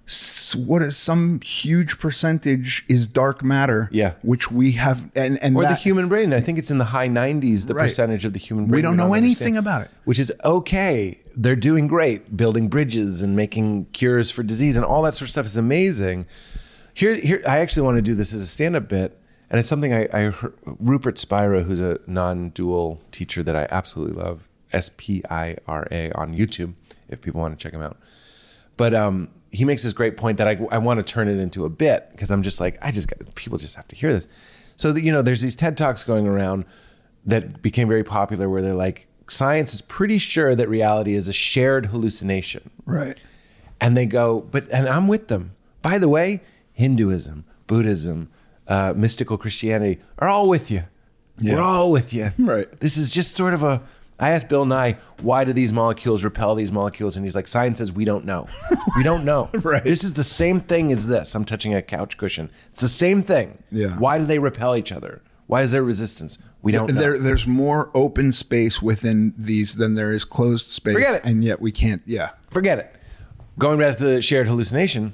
s- what is some huge percentage is dark matter? Yeah. which we have, and and or the that- human brain. I think it's in the high nineties, the Right. percentage of the human brain. We don't know anything understand, about it. Which is okay. They're doing great, building bridges and making cures for disease and all that sort of stuff is amazing. Here, here, I actually want to do this as a stand-up bit, and it's something I, I heard, Rupert Spira, who's a non-dual teacher that I absolutely love, S P I R A on YouTube, if people want to check him out. But um, he makes this great point that I, I want to turn it into a bit because I'm just like, I just got, people just have to hear this. So, that, you know, there's these TED Talks going around that became very popular where they're like, science is pretty sure that reality is a shared hallucination. Right. And they go, but, and I'm with them. By the way, Hinduism, Buddhism, uh, mystical Christianity are all with you. Yeah. We're all with you. Right. This is just sort of a, I asked Bill Nye, why do these molecules repel these molecules? And he's like, science says we don't know. We don't know. Right. This is the same thing as this. I'm touching a couch cushion. It's the same thing. Yeah. Why do they repel each other? Why is there resistance? We don't know. There, there's more open space within these than there is closed space. Forget it. And yet we can't. Yeah. Forget it. Going back to the shared hallucination,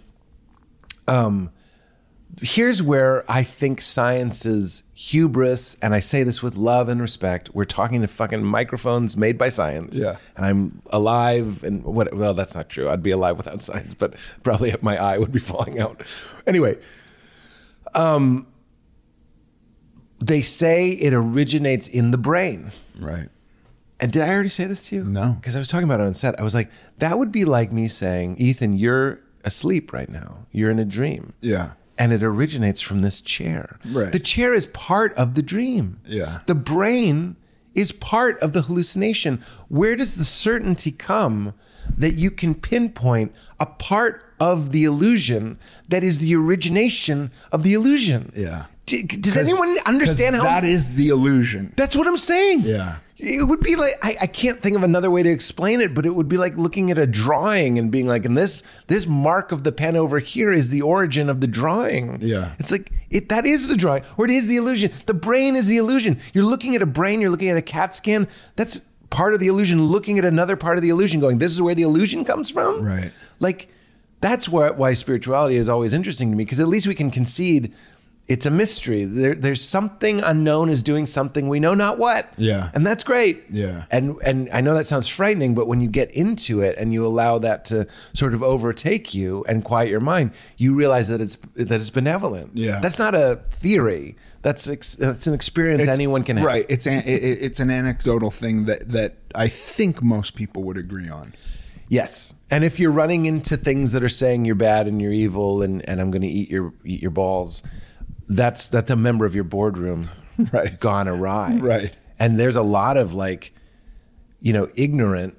um, here's where I think science's hubris, and I say this with love and respect, we're talking to fucking microphones made by science. Yeah. And I'm alive and what, well, that's not true. I'd be alive without science, but probably my eye would be falling out. Anyway, um, they say it originates in the brain. Right. And did I already say this to you? No. Because I was talking about it on set. I was like, that would be like me saying, Ethan, you're asleep right now. You're in a dream. Yeah. And it originates from this chair. Right. The chair is part of the dream. Yeah. The brain is part of the hallucination. Where does the certainty come that you can pinpoint a part of the illusion that is the origination of the illusion. Yeah. D- Does anyone understand how that is the illusion? That's what I'm saying. Yeah. It would be like, I, I can't think of another way to explain it, but it would be like looking at a drawing and being like, and this this mark of the pen over here is the origin of the drawing. Yeah. It's like, it that is the drawing, or it is the illusion. The brain is the illusion. You're looking at a brain, you're looking at a CAT scan. That's part of the illusion, looking at another part of the illusion, going, this is where the illusion comes from? Right. Like, that's where, why spirituality is always interesting to me, because at least we can concede it's a mystery. There, there's something unknown is doing something we know not what. Yeah. And that's great. Yeah. And and I know that sounds frightening, but when you get into it and you allow that to sort of overtake you and quiet your mind, you realize that it's that it's benevolent. Yeah. That's not a theory. That's ex, that's an experience It's- anyone can have. Right. It's an, it, it's an anecdotal thing that, that I think most people would agree on. Yes. And if you're running into things that are saying you're bad and you're evil and, and I'm going to eat your eat your balls, that's that's a member of your boardroom Right. gone awry. Right. And there's a lot of like, you know, ignorant.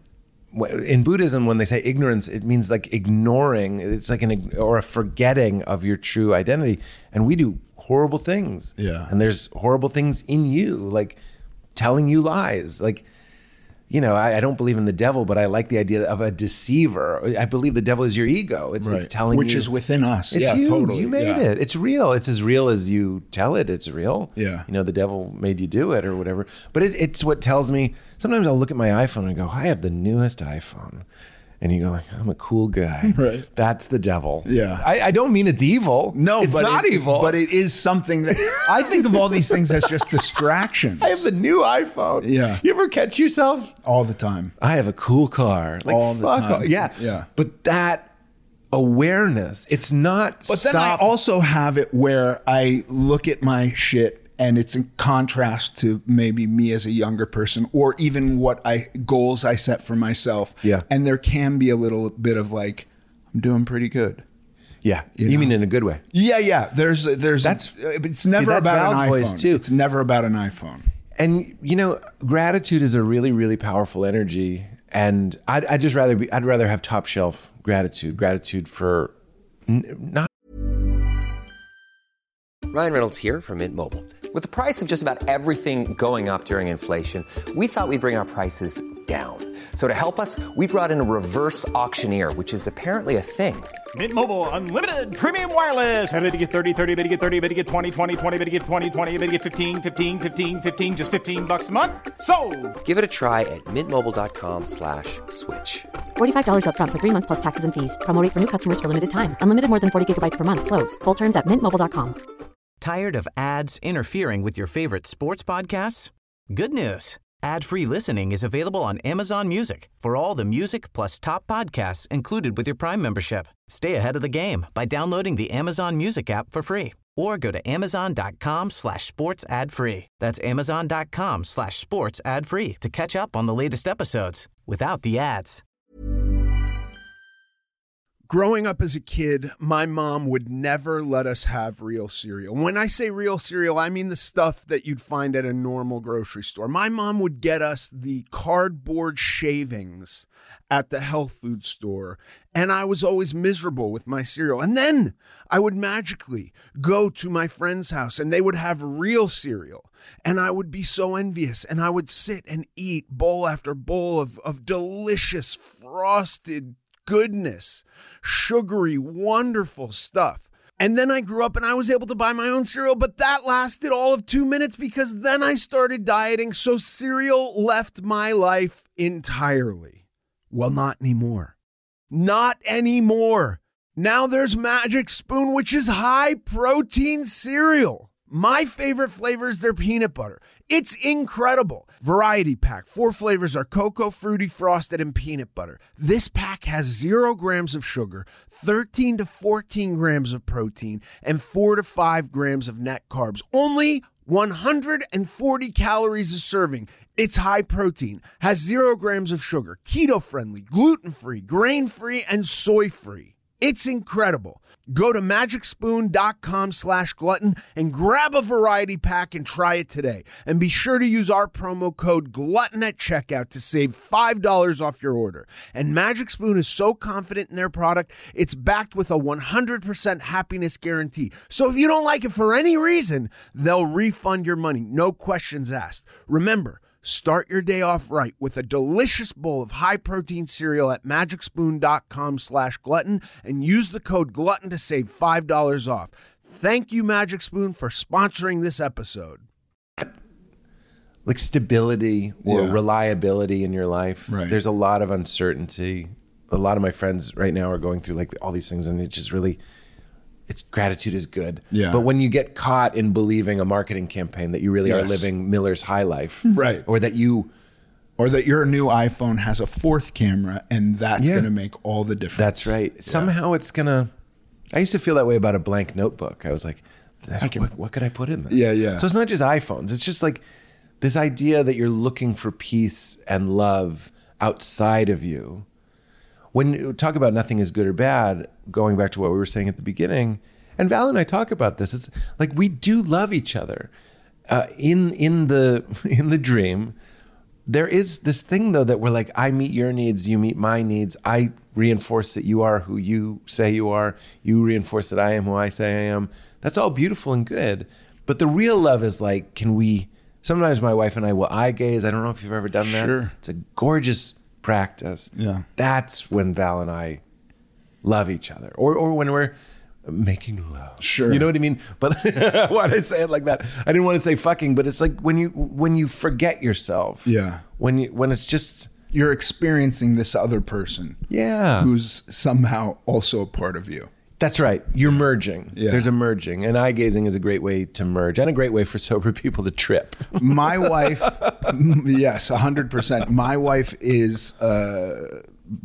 In Buddhism, when they say ignorance, it means like ignoring. It's like an or a forgetting of your true identity. And we do horrible things. Yeah. And there's horrible things in you, like telling you lies. Like, you know, I, I don't believe in the devil, but I like the idea of a deceiver. I believe the devil is your ego. It's, Right. it's telling Which you. is within us. It's Yeah, you. totally. You made Yeah. it. It's real. It's as real as you tell it. It's real. Yeah. You know, the devil made you do it or whatever. But it, it's what tells me. Sometimes I'll look at my iPhone and go, I have the newest iPhone. And you go like, I'm a cool guy. Right. That's the devil. Yeah. I, I don't mean it's evil. No, it's but not it, evil. But it is something that I think of all these things as just distractions. I have the new iPhone. Yeah. You ever catch yourself? all the time. I have a cool car. Like, All the fuck time. off. Yeah. Yeah. But that awareness, it's not. But then I stop- also have it where I look at my shit and it's in contrast to maybe me as a younger person or even what I goals I set for myself. Yeah. And there can be a little bit of like, I'm doing pretty good. Yeah. You, You mean know? in a good way? Yeah, yeah. There's there's That's- it's never see, that's about an Val's voice, iPhone. too. It's never about an iPhone. And you know, gratitude is a really, really powerful energy. And I'd, I'd just rather be, I'd rather have top shelf gratitude, gratitude for n- not. Ryan Reynolds here from Mint Mobile. With the price of just about everything going up during inflation, we thought we'd bring our prices down. So to help us, we brought in a reverse auctioneer, which is apparently a thing. Mint Mobile Unlimited Premium Wireless. How to get thirty, thirty, bit to get thirty, bit to get twenty, twenty, twenty, bit to get twenty, twenty, bit to get fifteen, fifteen, fifteen, fifteen, just fifteen bucks a month? Sold! Give it a try at mintmobile.com slash switch. forty-five dollars up front for three months plus taxes and fees. Promo rate for new customers for limited time. Unlimited more than forty gigabytes per month. Slows full terms at mint mobile dot com. Tired of ads interfering with your favorite sports podcasts? Good news. Ad-free listening is available on Amazon Music for all the music plus top podcasts included with your Prime membership. Stay ahead of the game by downloading the Amazon Music app for free or go to amazon.com slash sports ad free. That's amazon.com slash sports ad free to catch up on the latest episodes without the ads. Growing up as a kid, my mom would never let us have real cereal. When I say real cereal, I mean the stuff that you'd find at a normal grocery store. My mom would get us the cardboard shavings at the health food store, and I was always miserable with my cereal. And then I would magically go to my friend's house, and they would have real cereal, and I would be so envious, and I would sit and eat bowl after bowl of, of delicious frosted goodness, sugary, wonderful stuff. And then I grew up and I was able to buy my own cereal, but that lasted all of two minutes because then I started dieting. So cereal left my life entirely. Well, not anymore. Not anymore. Now there's Magic Spoon, which is high protein cereal. My favorite flavor is their peanut butter. It's incredible. Variety pack. Four flavors are cocoa, fruity, frosted, and peanut butter. This pack has zero grams of sugar, thirteen to fourteen grams of protein, and four to five grams of net carbs. Only one hundred forty calories a serving. It's high protein, has zero grams of sugar, keto-friendly, gluten-free, grain-free, and soy-free. It's incredible. Go to magic spoon dot com slash glutton and grab a variety pack and try it today. And be sure to use our promo code glutton at checkout to save five dollars off your order. And Magic Spoon is so confident in their product, it's backed with a one hundred percent happiness guarantee. So if you don't like it for any reason, they'll refund your money, no questions asked. Remember, start your day off right with a delicious bowl of high-protein cereal at magic spoon dot com slash glutton and use the code glutton to save five dollars off. Thank you, Magic Spoon, for sponsoring this episode. Like stability or Yeah. reliability in your life. Right. There's a lot of uncertainty. A lot of my friends right now are going through like all these things, and it just really, it's gratitude is good. Yeah. But when you get caught in believing a marketing campaign that you really are Yes. living Miller's high life, Right. or that you, Or that your new iPhone has a fourth camera and that's Yeah. going to make all the difference. that's right. Somehow it's gonna. I used to feel that way about a blank notebook. I was like, I can- what, what could I put in this? Yeah, yeah. So it's not just iPhones. It's just like this idea that you're looking for peace and love outside of you. When you talk about nothing is good or bad, going back to what we were saying at the beginning, and Val and I talk about this, it's like we do love each other. Uh, in in the in the dream, there is this thing though that we're like, I meet your needs, you meet my needs. I reinforce that you are who you say you are. You reinforce that I am who I say I am. That's all beautiful and good. But the real love is like, can we? Sometimes my wife and I will eye gaze. I don't know if you've ever done that. Sure. It's a gorgeous practice. Yeah. That's when Val and I love each other. Or or when we're making love. Sure. You know what I mean? But why did I say it like that? I didn't want to say fucking, but it's like when you when you forget yourself. Yeah. When you when it's just You're experiencing this other person yeah. who's somehow also a part of you. That's right. You're merging. Yeah. There's a merging. And eye gazing is a great way to merge and a great way for sober people to trip. My wife, yes, one hundred percent. My wife is uh,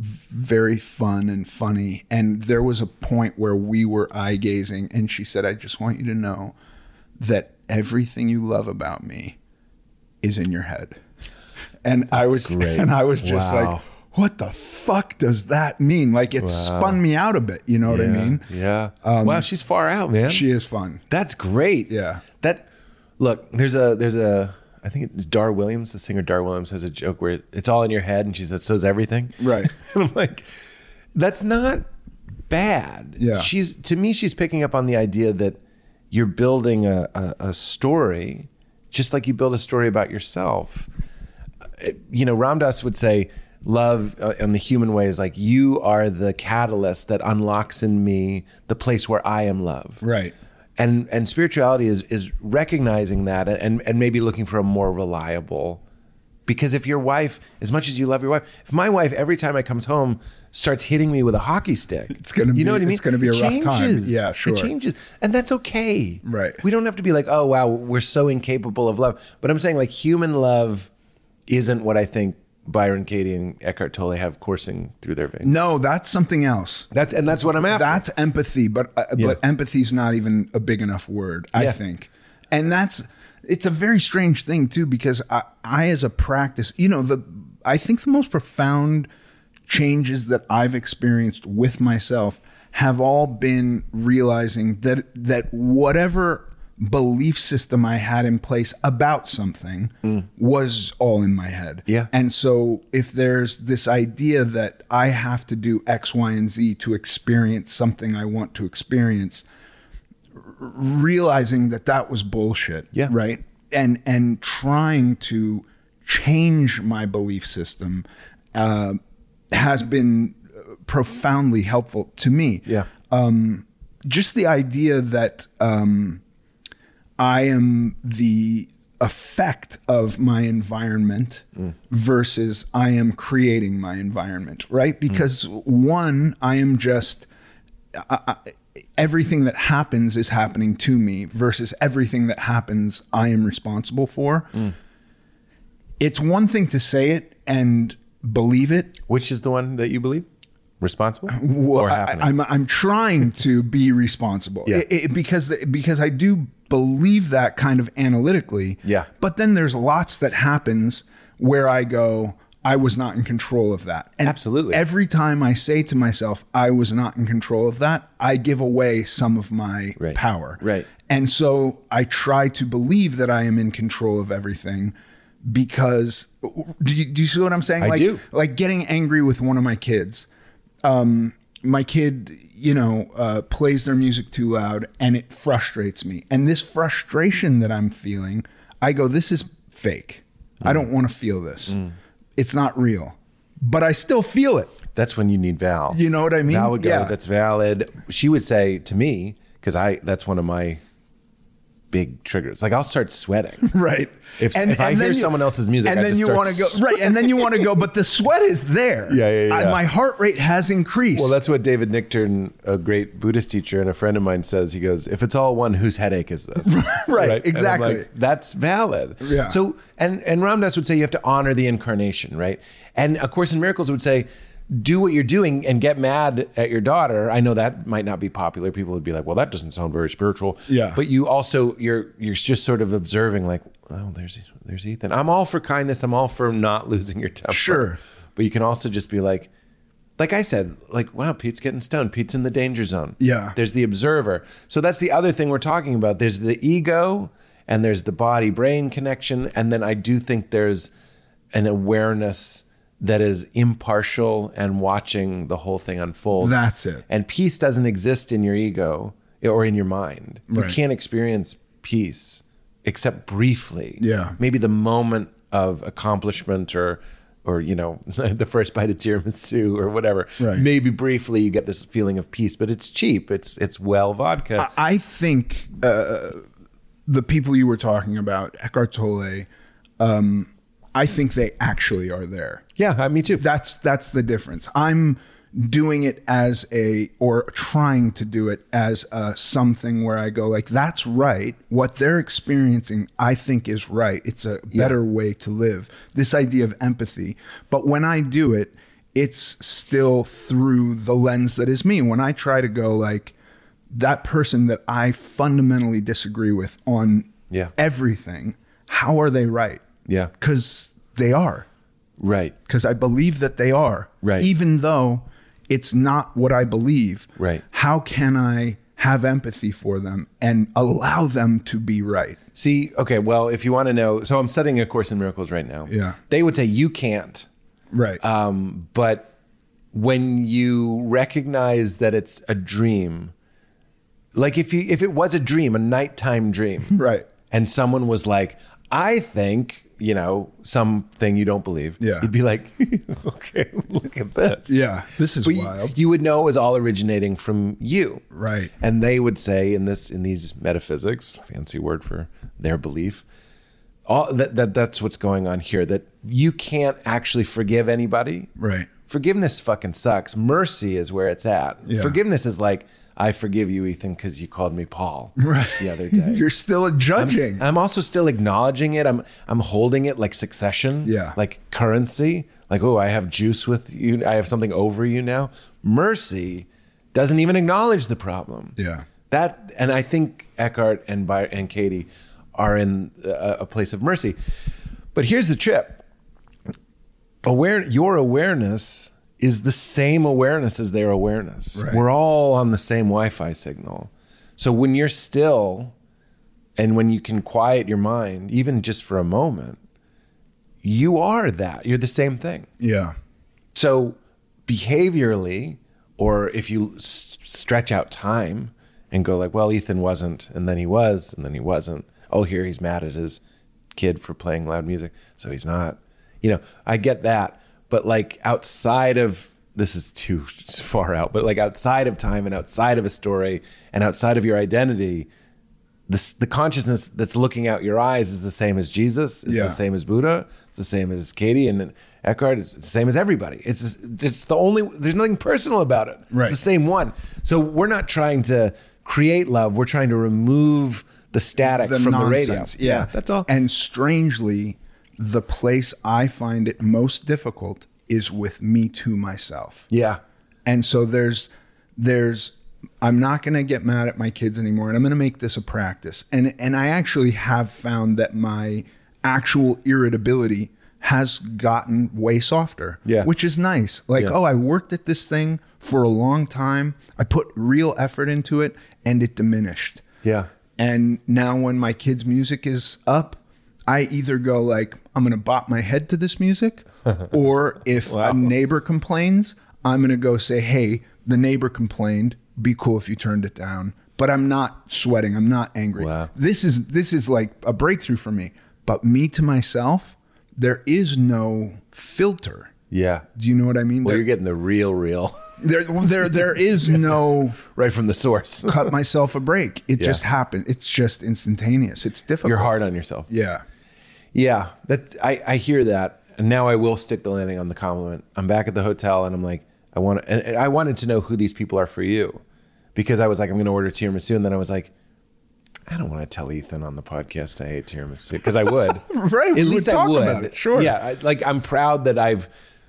very fun and funny. And there was a point where we were eye gazing and she said, I just want you to know that everything you love about me is in your head. And I was great. and I was just Wow. like, what the fuck does that mean? Like it Wow. spun me out a bit. You know what I Yeah. mean? Yeah. Um, wow, she's far out, man. She is fun. That's great. Yeah. That look, there's a there's a I think it's Dar Williams, the singer Dar Williams has a joke where it's all in your head and she says, so's everything. Right. And I'm like, that's not bad. Yeah. She's to me, she's picking up on the idea that you're building a, a, a story just like you build a story about yourself. You know, Ram Dass would say, love uh, in the human way is like, you are the catalyst that unlocks in me the place where I am love. Right. And and spirituality is is recognizing that and and maybe looking for a more reliable. Because if your wife, as much as you love your wife, if my wife every time I comes home starts hitting me with a hockey stick, It's gonna you know be- what I mean? it's gonna be a It rough time. changes. Yeah, sure. It changes, and that's okay. Right. We don't have to be like, oh wow, we're so incapable of love. But I'm saying like human love isn't what I think Byron Katie and Eckhart Tolle have coursing through their veins. No, that's something else. That's and that's what I'm after. That's empathy, but uh, Yeah. but empathy's not even a big enough word, I Yeah. think. And that's it's a very strange thing too, because I, I as a practice, you know, the I think the most profound changes that I've experienced with myself have all been realizing that that whatever belief system I had in place about something mm. was all in my head. Yeah. And so if there's this idea that I have to do X, Y, and Z to experience something I want to experience, r- realizing that that was bullshit. Yeah. Right. And, and trying to change my belief system uh, has been profoundly helpful to me. Yeah. Um, just the idea that, um, I am the effect of my environment mm. versus I am creating my environment, right? Because mm. one, I am just, I, I, everything that happens is happening to me versus everything that happens I am responsible for. Mm. It's one thing to say it and believe it. Which is the one that you believe? Responsible well, or I, happening? I'm, I'm trying to be responsible Yeah. it, it, because, because I do believe that kind of analytically. Yeah. But then there's lots that happens where I go, I was not in control of that. And Absolutely. every time I say to myself, I was not in control of that, I give away some of my Right. power. Right. And so I try to believe that I am in control of everything because do you, do you see what I'm saying? I like, do. Like getting angry with one of my kids. Um, my kid, you know, uh, plays their music too loud and it frustrates me. And this frustration that I'm feeling, I go, this is fake. Mm. I don't want to feel this. Mm. It's not real, but I still feel it. That's when you need Val. You know what I mean? Val would go, Yeah. that's valid. She would say to me, because I that's one of my big triggers. Like I'll start sweating. Right. If, if I hear then someone else's music, and I then just you start want to go right, and then you want to go, but the sweat is there. Yeah, yeah, yeah. I, my heart rate has increased. Well, that's what David Nichtern, a great Buddhist teacher and a friend of mine, says. He goes, if it's all one, whose headache is this? Right, exactly. And I'm like, that's valid. Yeah. So, and, and Ram Dass would say you have to honor the incarnation, right? And A Course in Miracles would say, do what you're doing and get mad at your daughter. I know that might not be popular. People would be like, well, that doesn't sound very spiritual. Yeah. But you also, you're you're just sort of observing like, oh, there's there's Ethan. I'm all for kindness. I'm all for not losing your temper. Sure. But you can also just be like, like I said, like, wow, Pete's getting stoned. Pete's in the danger zone. Yeah. There's the observer. So that's the other thing we're talking about. There's the ego and there's the body-brain connection. And then I do think there's an awareness that is impartial and watching the whole thing unfold. That's it. And peace doesn't exist in your ego or in your mind. Right. You can't experience peace except briefly. Yeah. Maybe the moment of accomplishment or, or you know, the first bite of tiramisu or whatever. Right. Maybe briefly you get this feeling of peace, but it's cheap. It's it's well vodka. I think uh, the people you were talking about, Eckhart Tolle, um, I think they actually are there. Yeah, me too. That's that's the difference. I'm doing it as a, or trying to do it as a something where I go like, that's right. What they're experiencing, I think is right. It's a better yeah. way to live. This idea of empathy. But when I do it, it's still through the lens that is me. When I try to go like, that person that I fundamentally disagree with on yeah. everything, how are they right? Yeah. Because they are. Right. Because I believe that they are. Right. Even though it's not what I believe. Right. How can I have empathy for them and allow them to be right? See, okay, well, if you want to know, so I'm studying A Course in Miracles right now. Yeah. They would say you can't. Right. Um, but when you recognize that it's a dream, like if you if it was a dream, a nighttime dream. Right. And someone was like, I think, you know, something you don't believe. Yeah. You'd be like, okay, look at this. Yeah, this is but wild. You, you would know it was all originating from you. Right. And they would say in this, in these metaphysics, fancy word for their belief, all that, that that's what's going on here, that you can't actually forgive anybody. Right. Forgiveness fucking sucks. Mercy is where it's at. Yeah. Forgiveness is like, I forgive you, Ethan, because you called me Paul right. the other day. You're still judging. I'm, I'm also still acknowledging it. I'm I'm holding it like succession, yeah. like currency. Like, oh, I have juice with you. I have something over you now. Mercy doesn't even acknowledge the problem. Yeah. That, and I think Eckhart and By- and Katie are in a, a place of mercy. But here's the trip. Aware, your awareness is the same awareness as their awareness. Right. We're all on the same Wi-Fi signal. So when you're still and when you can quiet your mind, even just for a moment, you are that. You're the same thing. Yeah. So behaviorally, or if you s- stretch out time and go like, well, Ethan wasn't, and then he was, and then he wasn't. Oh, here he's mad at his kid for playing loud music, so he's not. You know, I get that. But like outside of, this is too far out, but like outside of time and outside of a story and outside of your identity, the, the consciousness that's looking out your eyes is the same as Jesus. It's yeah. the same as Buddha. It's the same as Katie and Eckhart. It's the same as everybody. It's it's the only, there's nothing personal about it. Right. It's the same one. So we're not trying to create love. We're trying to remove the static the from nonsense. the radio. Yeah. yeah, that's all. And strangely, the place I find it most difficult is with me to myself. Yeah. And so there's, there's, I'm not going to get mad at my kids anymore, and I'm going to make this a practice. And, and I actually have found that my actual irritability has gotten way softer, Yeah. which is nice. Like, Yeah. oh, I worked at this thing for a long time. I put real effort into it and it diminished. Yeah. And now when my kids' music is up, I either go like, I'm going to bop my head to this music, or if Wow. a neighbor complains, I'm going to go say, hey, the neighbor complained. Be cool if you turned it down. But I'm not sweating. I'm not angry. Wow. This is this is like a breakthrough for me. But me to myself, there is no filter. Yeah. Do you know what I mean? Well, there, you're getting the real, real there, there, there is no right from the source. cut myself a break. It Yeah. just happened. It's just instantaneous. It's difficult. You're hard on yourself. Yeah. Yeah, that's I, I hear that, and now I will stick the landing on the compliment. I'm back at the hotel, and I'm like, I want, and and I wanted to know who these people are for you, because I was like, I'm going to order tiramisu, and then I was like, I don't want to tell Ethan on the podcast I ate tiramisu, because I would, Right, At we least would I talk would. about it, sure. Yeah, I, like I'm proud that I've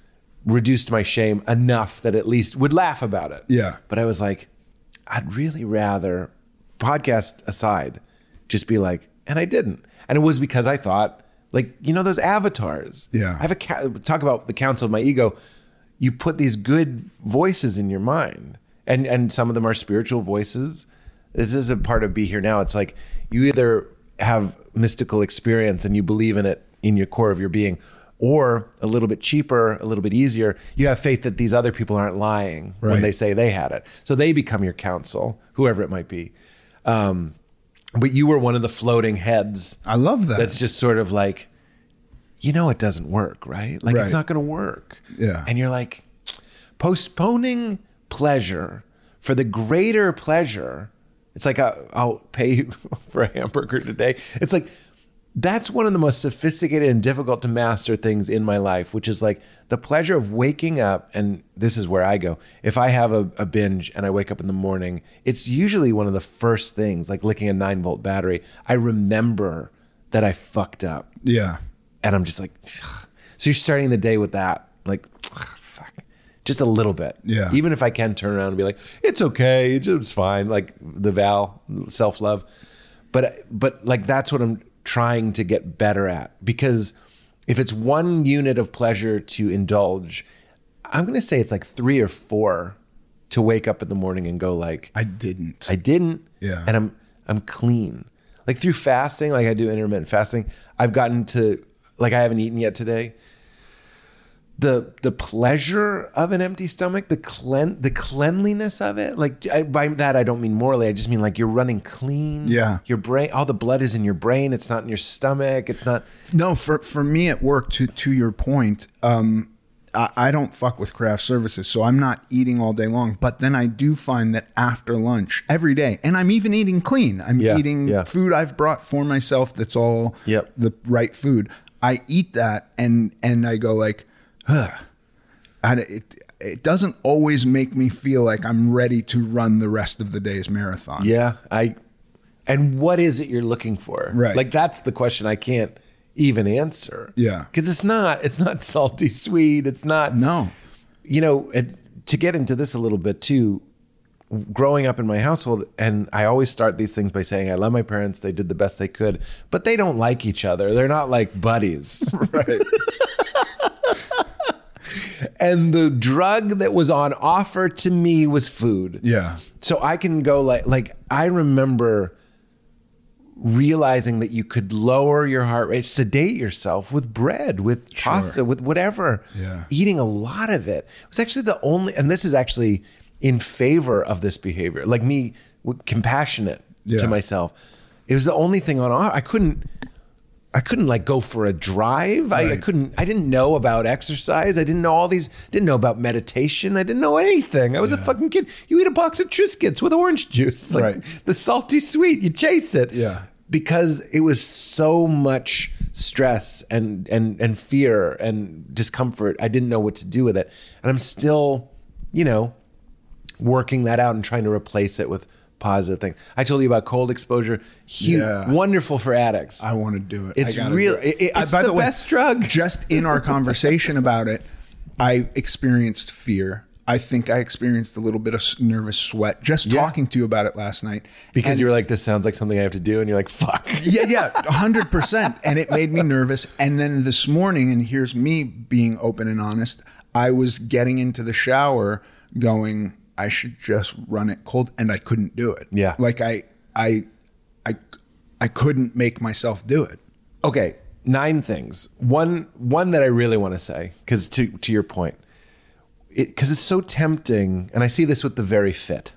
reduced my shame enough that at least would laugh about it. Yeah. But I was like, I'd really rather, podcast aside, just be like, and I didn't, and it was because I thought. Like, you know, those avatars. Yeah. I have a ca- talk about the council of my ego. You put these good voices in your mind, and and some of them are spiritual voices. This is a part of Be Here Now. It's like you either have mystical experience and you believe in it in your core of your being, or a little bit cheaper, a little bit easier, you have faith that these other people aren't lying Right. when they say they had it. So they become your counsel, whoever it might be. Um, but you were one of the floating heads. I love that. That's just sort of like, you know, it doesn't work, right? Like Right. it's not going to work. Yeah. And you're like, postponing pleasure for the greater pleasure. It's like, I'll, I'll pay you for a hamburger today. It's like, that's one of the most sophisticated and difficult to master things in my life, which is like the pleasure of waking up. And this is where I go. If I have a, a binge and I wake up in the morning, it's usually one of the first things, like licking a nine volt battery. I remember that I fucked up. Yeah. And I'm just like, ugh. So you're starting the day with that, like, ugh, fuck, just a little bit. Yeah. Even if I can turn around and be like, it's okay, it's, it's fine, like the Val, self-love. But but like that's what I'm trying to get better at, because if it's one unit of pleasure to indulge, I'm gonna say it's like three or four to wake up in the morning and go like, I didn't. I didn't. Yeah. And I'm I'm clean. Like through fasting, like I do intermittent fasting, I've gotten to, like I haven't eaten yet today. The the pleasure of an empty stomach, the clean the cleanliness of it. Like I, by that I don't mean morally. I just mean like you're running clean. Yeah. Your brain, all the blood is in your brain. It's not in your stomach. It's not. No, for for me at work, to to your point, um, I, I don't fuck with craft services, so I'm not eating all day long. But then I do find that after lunch every day, and I'm even eating clean. I'm Yeah, eating yeah. food I've brought for myself. That's all Yep. the right food. I eat that, and and I go like, huh. And it it doesn't always make me feel like I'm ready to run the rest of the day's marathon. Yeah. I. And what is it you're looking for? Right. Like that's the question I can't even answer. Yeah. Because it's not. It's not salty sweet. It's not. No. You know, it, to get into this a little bit too, growing up in my household, and I always start these things by saying, I love my parents. They did the best they could, but they don't like each other. They're not like buddies. Right. And the drug that was on offer to me was food. Yeah. So I can go like, like I remember realizing that you could lower your heart rate, sedate yourself with bread, with pasta, with whatever. Yeah. Eating a lot of it. It was actually the only, and this is actually in favor of this behavior, like me, compassionate Yeah. to myself. It was the only thing on offer. I couldn't, I couldn't like go for a drive. I, I Right. couldn't, I didn't know about exercise. I didn't know all these, didn't know about meditation. I didn't know anything. I was a fucking kid. You eat a box of Triscuits with orange juice, like Right. the salty sweet, you chase it. Yeah. Because it was so much stress and, and, and fear and discomfort. I didn't know what to do with it. And I'm still, you know, working that out and trying to replace it with positive things. I told you about cold exposure. Huge, Yeah. wonderful for addicts. I want to do it. It's I gotta real. do it. it- I- it's by the, the way, best drug. Just in our conversation about it, I experienced fear. I think I experienced a little bit of nervous sweat just Yeah. talking to you about it last night. Because And- you were like, this sounds like something I have to do. And you're like, fuck. yeah, yeah, one hundred percent. And it made me nervous. And then this morning, and here's me being open and honest, I was getting into the shower going, I should just run it cold. And I couldn't do it. Yeah. Like I, I, I, I couldn't make myself do it. Okay. Nine things. One, one that I really want to say, because to, to your point, because it, it's so tempting, and I see this with the very fit.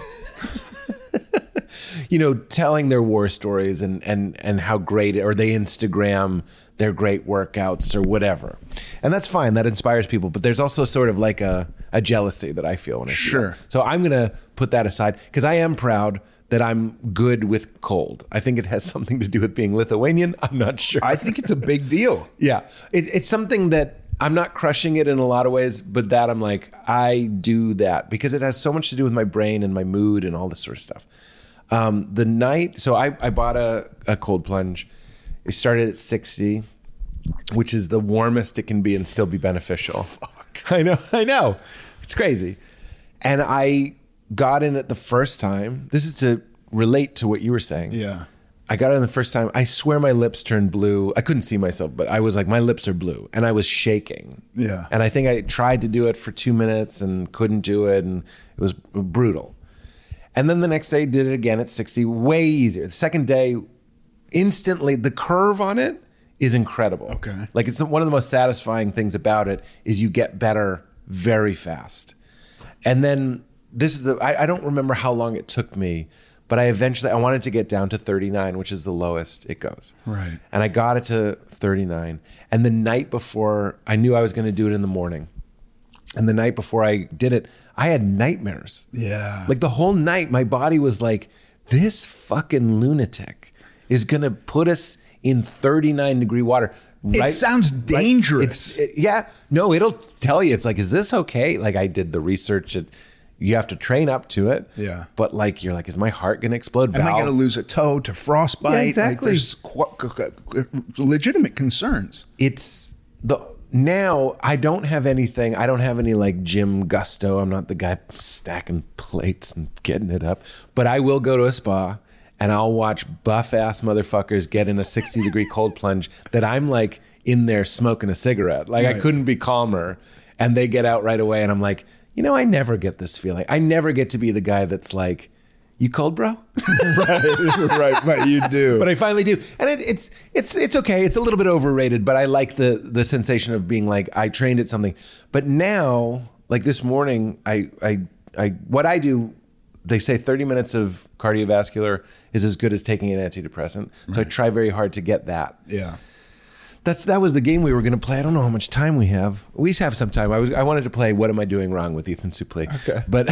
You know, telling their war stories and and and how great, or they Instagram their great workouts or whatever, and that's fine. That inspires people. But there's also sort of like a a jealousy that I feel when I see Sure. that. So I'm gonna put that aside because I am proud that I'm good with cold. I think it has something to do with being Lithuanian. I'm not sure. I think it's a big deal. Yeah, it, it's something that I'm not crushing it in a lot of ways, but that I'm like, I do that because it has so much to do with my brain and my mood and all this sort of stuff. Um, the night, so I, I bought a, a cold plunge. It started at sixty, which is the warmest it can be and still be beneficial. Fuck. I know, I know. It's crazy. And I got in it the first time. This is to relate to what you were saying. Yeah. I got in the first time. I swear my lips turned blue. I couldn't see myself, but I was like, my lips are blue. And I was shaking. Yeah. And I think I tried to do it for two minutes and couldn't do it. And it was brutal. And then the next day did it again at sixty, way easier. The second day, instantly, the curve on it is incredible. Okay. Like it's one of the most satisfying things about it is you get better very fast. And then this is the, I, I don't remember how long it took me, but I eventually, I wanted to get down to thirty-nine, which is the lowest it goes. Right. And I got it to thirty-nine. And the night before, I knew I was going to do it in the morning. And the night before I did it, I had nightmares. Yeah. Like the whole night, my body was like, this fucking lunatic is going to put us in thirty-nine degree water. It sounds dangerous. It's, it- yeah. No, it'll tell you. It's like, is this okay? Like I did the research. It, you have to train up to it. Yeah. But like, you're like, is my heart going to explode? Am I Valve- going to lose a toe to frostbite? Yeah, Like, exactly. there's qu- qu- qu- legitimate concerns. It's the now I don't have anything. I don't have any like gym gusto. I'm not the guy stacking plates and getting it up. But I will go to a spa and I'll watch buff ass motherfuckers get in a sixty degree cold plunge that I'm like in there smoking a cigarette. Like I Right. couldn't be calmer. And they get out right away and I'm like, you know, I never get this feeling. I never get to be the guy that's like, you cold, bro? right, right, but you do. But I finally do, and it, it's it's it's okay. It's a little bit overrated, but I like the the sensation of being like I trained at something. But now, like this morning, I I I what I do. They say thirty minutes of cardiovascular is as good as taking an antidepressant. So I try very hard to get that. yeah. That's that was the game we were going to play. I don't know how much time we have. We have some time. I was I wanted to play What Am I Doing Wrong with Ethan Suplee. Okay. But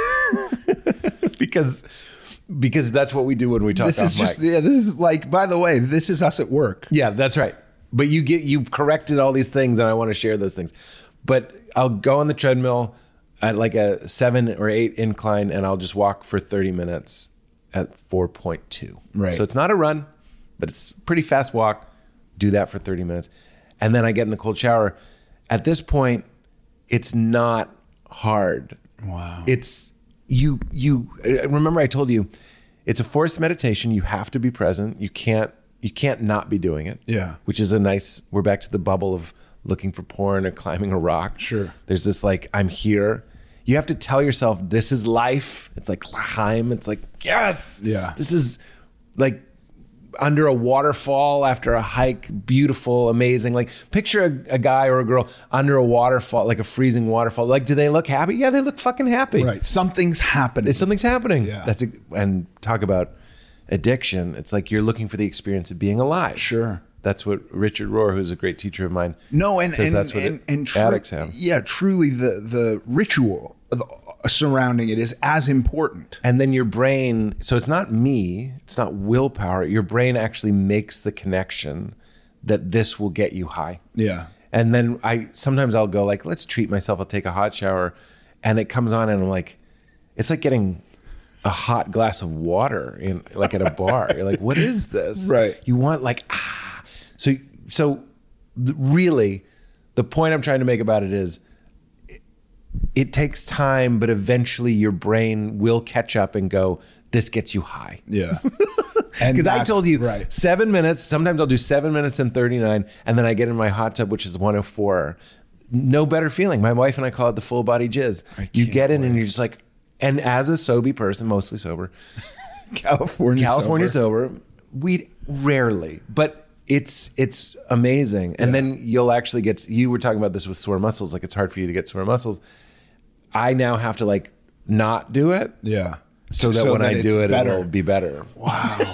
because because that's what we do when we talk This off is just mic. yeah. This is like. By the way, this is us at work. Yeah, that's right. But you get you corrected all these things, and I want to share those things. But I'll go on the treadmill at like a seven or eight incline, and I'll just walk for thirty minutes at four point two. Right. So it's not a run, but it's a pretty fast walk. Do that for thirty minutes, and then I get in the cold shower. At this point, it's not hard. Wow. It's you. You remember I told you, it's a forced meditation. You have to be present. You can't. You can't not be doing it. Yeah. Which is a nice. We're back to the bubble of looking for porn or climbing a rock. Sure. There's this like I'm here. You have to tell yourself this is life. It's like L'chaim. It's like yes. Yeah. This is like under a waterfall after a hike, beautiful, amazing. Like picture a, a guy or a girl under a waterfall, like a freezing waterfall. Like, do they look happy? Yeah, they look fucking happy. Right. Something's happening. Something's happening. Yeah. That's a, and talk about addiction. It's like you're looking for the experience of being alive. Sure. That's what Richard Rohr, who's a great teacher of mine, No, and says and that's what and, it- and tru- addicts have. Yeah, truly, the the ritual the, surrounding it is as important. And then your brain, so it's not me, it's not willpower. Your brain actually makes the connection that this will get you high. Yeah. And then I sometimes I'll go like, let's treat myself. I'll take a hot shower, and it comes on, and I'm like, it's like getting a hot glass of water in like at a bar. You're like, what is this? Right. You want like ah. So so th- really, the point I'm trying to make about it is, it takes time, but eventually your brain will catch up and go, this gets you high. Yeah. Because I told you right. seven minutes, sometimes I'll do seven minutes and thirty-nine, and then I get in my hot tub, which is one oh four. No better feeling. My wife and I call it the full body jizz. You get in wait. and you're just like, and as a sober person, mostly sober, California, California sober. sober, we rarely, but it's it's amazing. And yeah. then you'll actually get, you were talking about this with sore muscles, like it's hard for you to get sore muscles. I now have to like not do it. Yeah. So that so when that I do it, better. it'll be better. Wow.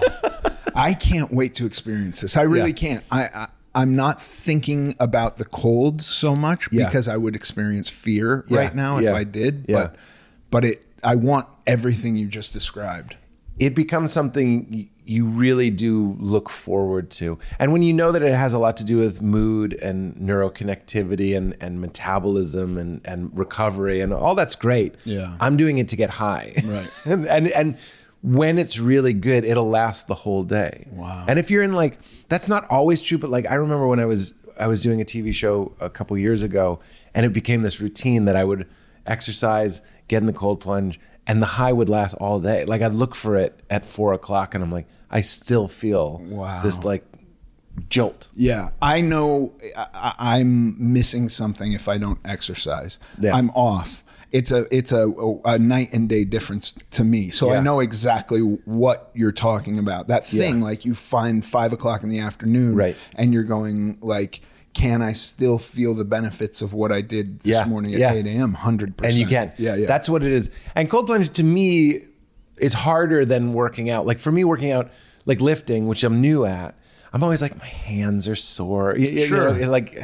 I can't wait to experience this. I really yeah. can't. I, I, I'm not thinking about the cold so much yeah. because I would experience fear yeah. right now if yeah. I did. Yeah. But, but it, I want everything you just described. It becomes something you really do look forward to. And when you know that it has a lot to do with mood and neuroconnectivity and, and metabolism and, and recovery and all that's great. Yeah. I'm doing it to get high. Right. and, and and when it's really good, it'll last the whole day. Wow. And if you're in like, that's not always true, but like I remember when I was I was doing a T V show a couple years ago and it became this routine that I would exercise, get in the cold plunge, and the high would last all day. Like I'd look for it at four o'clock and I'm like, I still feel wow. this like jolt. Yeah. I know I, I'm missing something if I don't exercise. Yeah. I'm off. It's a it's a, a night and day difference to me. So yeah. I know exactly what you're talking about. That thing, yeah. like you find five o'clock in the afternoon right. and you're going like, can I still feel the benefits of what I did this yeah. morning at yeah. eight a.m.? one hundred percent. And you can. Yeah, yeah. That's what it is. And cold plunge to me is harder than working out. Like for me, working out, like lifting, which I'm new at, I'm always like, my hands are sore. You, sure. You know, like,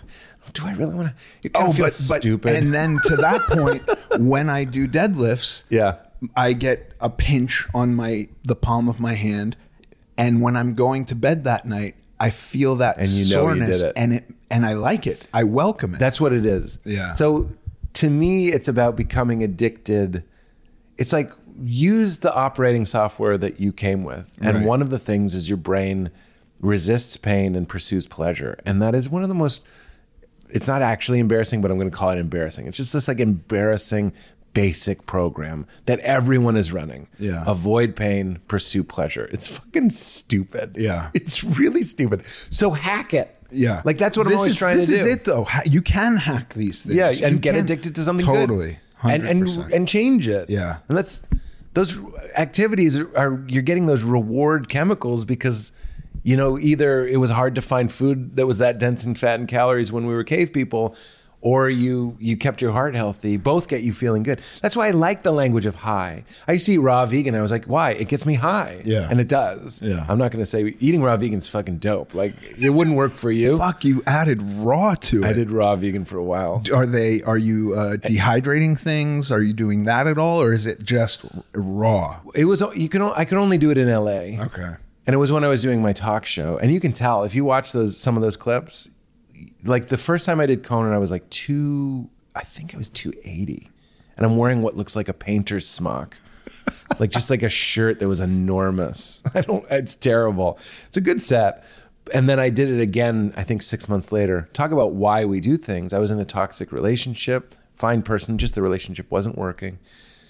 do I really want to? Oh, feel but, stupid. but and then to that point, when I do deadlifts, yeah, I get a pinch on my the palm of my hand, and when I'm going to bed that night, I feel that and you know soreness, you did it. and it and I like it. I welcome it. That's what it is. Yeah. So to me, it's about becoming addicted. It's like use the operating software that you came with, and Right. one of the things is your brain resists pain and pursues pleasure, and that is one of the most. It's not actually embarrassing, but I'm going to call it embarrassing. It's just this like embarrassing basic program that everyone is running. Yeah. Avoid pain, pursue pleasure. It's fucking stupid. Yeah. It's really stupid. So hack it. Yeah. Like that's what this I'm always is, trying this to do. This is it though. Ha- You can hack these things. Yeah, and You get can- addicted to something totally, good. And, and one hundred percent. and change it. Yeah. And that's those activities are, are you're getting those reward chemicals because you know, either it was hard to find food that was that dense in fat and calories when we were cave people, or you you kept your heart healthy. Both get you feeling good. That's why I like the language of high. I used to eat raw vegan. I was like, why? It gets me high. Yeah. And it does. Yeah. I'm not going to say eating raw vegan is fucking dope. Like it wouldn't work for you. Fuck, you added raw to it. I did raw vegan for a while. Are they? Are you uh, dehydrating things? Are you doing that at all, or is it just raw? It was you can o- I could only do it in L A. Okay. And it was when I was doing my talk show. And you can tell if you watch those some of those clips, like the first time I did Conan, I was like two, I think I was two eighty. And I'm wearing what looks like a painter's smock. Like just like a shirt that was enormous. I don't, it's terrible. It's a good set. And then I did it again, I think six months later. Talk about why we do things. I was in a toxic relationship, fine person, just the relationship wasn't working.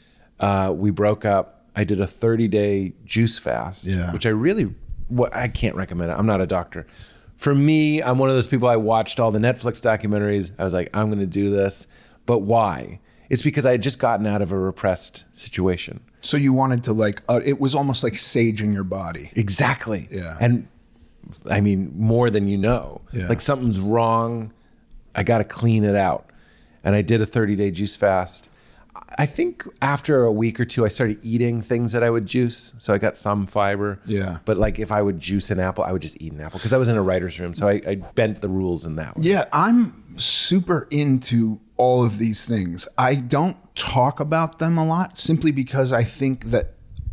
Uh, we broke up. I did a thirty day juice fast, yeah. which I really, what I can't recommend it. I'm not a doctor. For me, I'm one of those people, I watched all the Netflix documentaries. I was like, I'm going to do this. But why? It's because I had just gotten out of a repressed situation. So you wanted to like, uh, it was almost like saging your body. Exactly. Yeah. And I mean, more than you know. Yeah. Like something's wrong. I got to clean it out. And I did a thirty day juice fast. I think after a week or two, I started eating things that I would juice. So I got some fiber. Yeah. But like if I would juice an apple, I would just eat an apple because I was in a writer's room. So I, I bent the rules in that way. Yeah, I'm super into all of these things. I don't talk about them a lot simply because I think that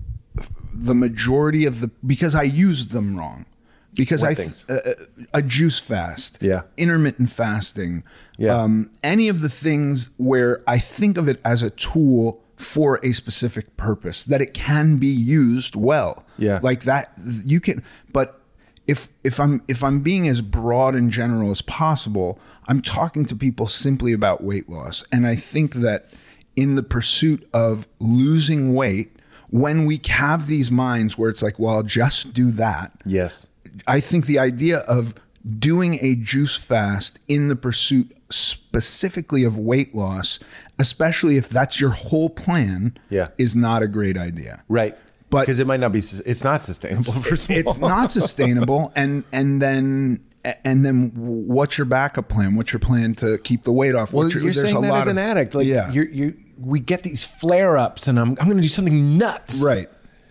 the majority of the, because I used them wrong. Because What I things? uh, a juice fast, Yeah. intermittent fasting, Yeah. um, any of the things where I think of it as a tool for a specific purpose, that it can be used well. Yeah. Like that, you can, but if if I'm if I'm being as broad and general as possible, I'm talking to people simply about weight loss. And I think that in the pursuit of losing weight, when we have these minds where it's like, well, I'll just do that. Yes. I think the idea of doing a juice fast in the pursuit specifically of weight loss, especially if that's your whole plan, yeah. is not a great idea. Right. But because it might not be, it's not sustainable. First of all. It's not sustainable. And, and then, and then what's your backup plan? What's your plan to keep the weight off? Well, your, you're saying that as of, an addict. Like, yeah. you're, you're, we get these flare ups and I'm, I'm going to do something nuts. Right.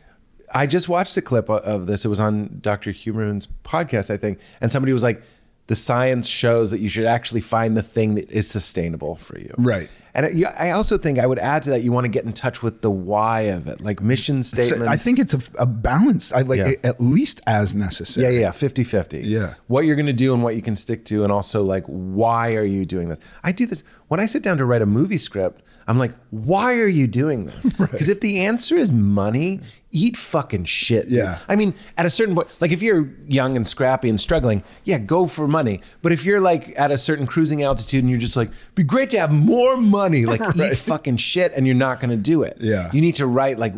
I just watched a clip of this. It was on Doctor Huberman's podcast, I think. And somebody was like, the science shows that you should actually find the thing that is sustainable for you. Right. And I also think I would add to that, you want to get in touch with the why of it, like mission statements. I think it's a, a balance. I like Yeah. it, at least as necessary. Yeah, yeah, fifty-fifty. Yeah. What you're going to do and what you can stick to, and also like, why are you doing this? I do this when I sit down to write a movie script. I'm like, why are you doing this? Because if the answer is money, eat fucking shit. Dude. Yeah. I mean, at a certain point, like if you're young and scrappy and struggling, yeah, go for money. But if you're like at a certain cruising altitude and you're just like, be great to have more money, like Right. eat fucking shit, and you're not going to do it. Yeah. You need to write like,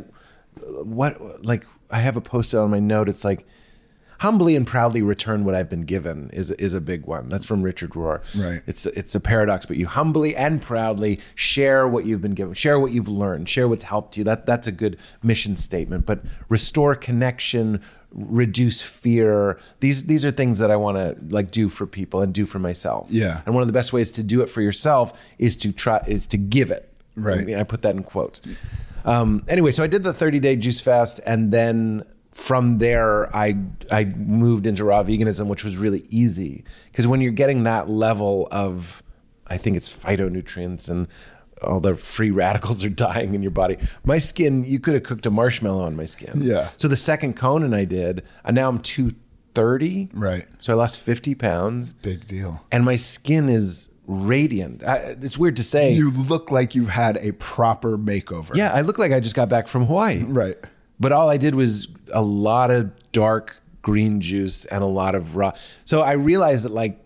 what, like I have a post-it on my note. It's like, humbly and proudly return what I've been given is is a big one. That's from Richard Rohr. Right. It's it's a paradox, but you humbly and proudly share what you've been given, share what you've learned, share what's helped you. That that's a good mission statement. But restore connection, reduce fear. These these are things that I want to like do for people and do for myself. Yeah. And one of the best ways to do it for yourself is to try is to give it. Right. I mean, I put that in quotes. Um, anyway, so I did the thirty day juice fast, and then from there, I I moved into raw veganism, which was really easy. Because when you're getting that level of, I think it's phytonutrients and all the free radicals are dying in your body. My skin, you could have cooked a marshmallow on my skin. Yeah. So the second Conan I did, and now I'm two thirty. Right. So I lost fifty pounds. Big deal. And my skin is radiant. I, it's weird to say. You look like you've had a proper makeover. Yeah, I look like I just got back from Hawaii. Right. But all I did was a lot of dark green juice and a lot of raw. So I realized that like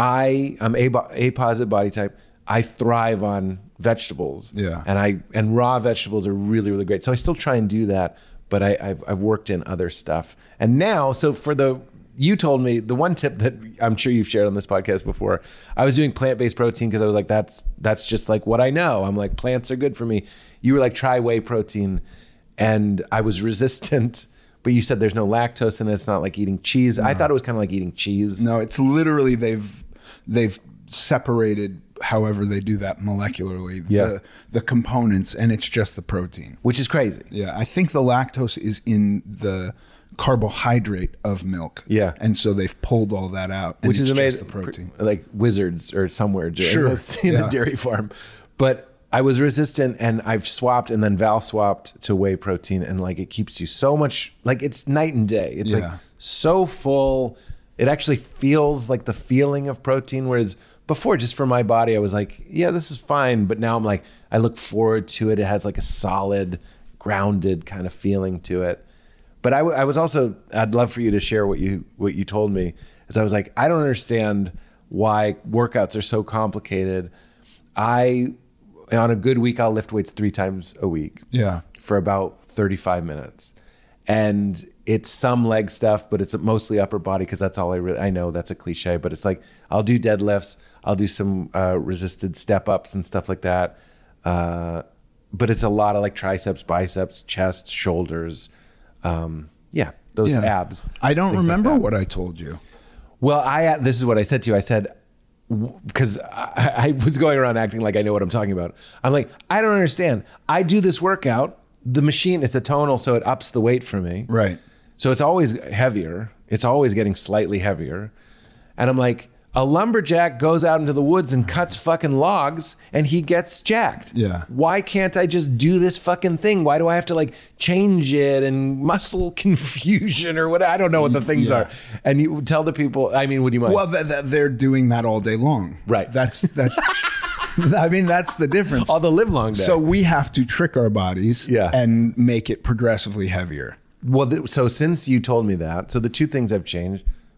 I, I'm A, A positive body type. I thrive on vegetables. Yeah. And I and raw vegetables are really, really great. So I still try and do that, but I, I've, I've worked in other stuff. And now, so for the, you told me the one tip that I'm sure you've shared on this podcast before, I was doing plant-based protein because I was like, that's that's just like what I know. I'm like, plants are good for me. You were like, try whey protein. And I was resistant, but you said there's no lactose in it. It's not like eating cheese. No. I thought it was kind of like eating cheese. No, it's literally they've they've separated however they do that molecularly, yeah. the the components, and it's just the protein. Which is crazy. Yeah, I think the lactose is in the carbohydrate of milk. Yeah. And so they've pulled all that out. And Which it's is amazing. Just the protein. Like wizards or somewhere doing sure. this in yeah. a dairy farm. But I was resistant, and I've swapped, and then Val swapped to whey protein, and like it keeps you so much, like it's night and day. It's Yeah. like so full. It actually feels like the feeling of protein, whereas before, just for my body, I was like, yeah, this is fine. But now I'm like, I look forward to it. It has like a solid, grounded kind of feeling to it. But I, w- I was also, I'd love for you to share what you what you told me, is I was like, I don't understand why workouts are so complicated. I On a good week, I'll lift weights three times a week. Yeah. For about thirty-five minutes. And it's some leg stuff, but it's mostly upper body because that's all I really, I know that's a cliche, but it's like, I'll do deadlifts, I'll do some uh, resisted step ups and stuff like that. Uh, but it's a lot of like triceps, biceps, chest, shoulders. Um, yeah, those Yeah. abs. I don't things like remember that. what I told you. Well, I, this is what I said to you. I said, because I, I was going around acting like I know what I'm talking about. I'm like, I don't understand. I do this workout. The machine, it's a tonal, so it ups the weight for me. Right. So it's always heavier. It's always getting slightly heavier. And I'm like, a lumberjack goes out into the woods and cuts fucking logs and he gets jacked. Yeah. Why can't I just do this fucking thing? Why do I have to like change it and muscle confusion or what? I don't know what the things Yeah. are. And you tell the people, I mean, would you mind? Well, th- th- they're doing that all day long. Right. That's, that's, I mean, that's the difference. All the live long day. So we have to trick our bodies Yeah. and make it progressively heavier. Well, th- so since you told me that, so the two things I've changed,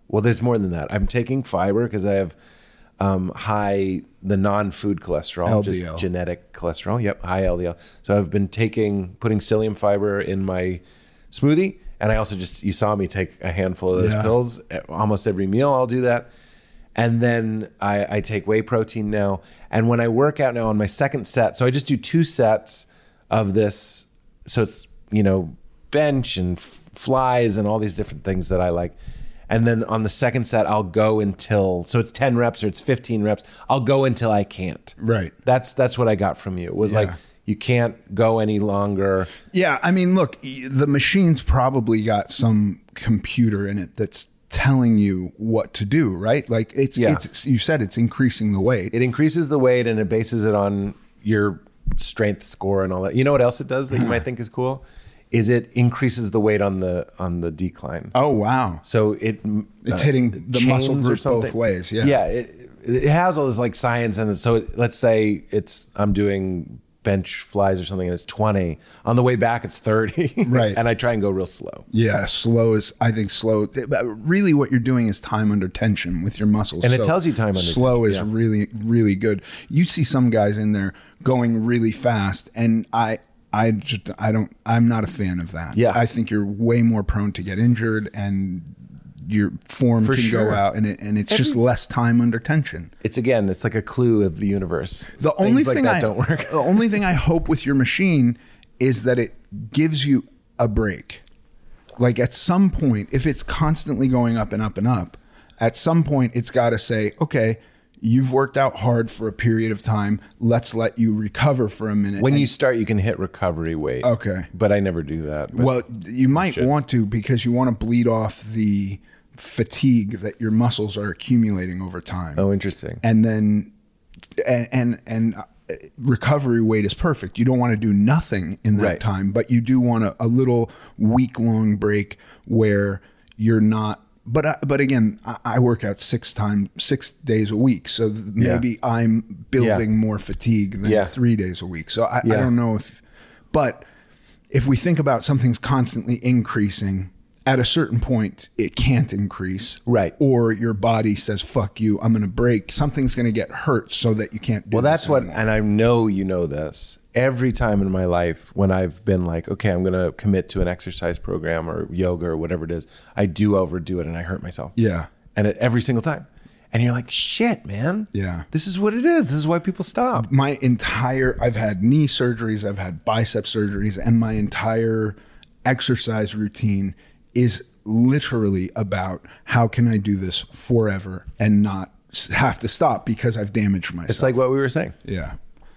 Well, there's more than that. I'm taking fiber because I have um, high, the non-food cholesterol, L D L. just genetic cholesterol. Yep, high L D L. So I've been taking, putting psyllium fiber in my smoothie. And I also just, you saw me take a handful of those Yeah. pills. Almost every meal I'll do that. And then I, I take whey protein now. And when I work out now on my second set, so I just do two sets of this. So it's, you know, bench and f- flies and all these different things that I like. And then on the second set, I'll go until, so it's ten reps or it's fifteen reps. I'll go until I can't. Right. That's that's what I got from you. It was Yeah. like, you can't go any longer. Yeah, I mean, look, y- the machine's probably got some computer in it that's telling you what to do, right? Like it's, Yeah. it's you said it's increasing the weight. It increases the weight and it bases it on your strength score and all that. You know what else it does that you might think is cool? Is it increases the weight on the on the decline. Oh, wow. So it It's uh, hitting it the muscle chains or group both something. ways, yeah. Yeah, it, it has all this like science and so it, let's say it's I'm doing bench flies or something and it's twenty. On the way back it's thirty. Right. And I try and go real slow. Yeah, slow is, I think slow. But really what you're doing is time under tension with your muscles. And it tells you time under slow tension, is yeah. really, really good. You see some guys in there going really fast and I, I just, I don't, I'm not a fan of that. Yeah. I think you're way more prone to get injured and your form For can sure. go out and it, and it's just less time under tension. It's again, it's like a clue of the universe. The Things only like thing that I don't work. the only thing I hope with your machine is that it gives you a break. Like at some point, if it's constantly going up and up and up, at some point it's got to say, okay, you've worked out hard for a period of time. Let's let you recover for a minute. When And- you start, you can hit recovery weight. Okay. But I never do that. But well, you might should. want to because you want to bleed off the fatigue that your muscles are accumulating over time. Oh, interesting. And then, and and, and uh, recovery weight is perfect. You don't want to do nothing in that Right. time, but you do want a, a little week long break where you're not. But I, but again, I, I work out six times, six days a week, so th- maybe I'm building more fatigue than Yeah. three days a week. So I, I Yeah. don't know if, but if we think about something's constantly increasing, at a certain point, it can't increase. Right. Or your body says, fuck you, I'm going to break. Something's going to get hurt so that you can't do Well, this that's what, anymore. and I know you know this. Every time in my life when I've been like, okay, I'm going to commit to an exercise program or yoga or whatever it is, I do overdo it and I hurt myself. Yeah. And it, every single time. And you're like, shit, man. Yeah. This is what it is. This is why people stop. My entire, I've had knee surgeries, I've had bicep surgeries, and my entire exercise routine is literally about how can I do this forever and not s- have to stop because I've damaged myself. It's like what we were saying. yeah.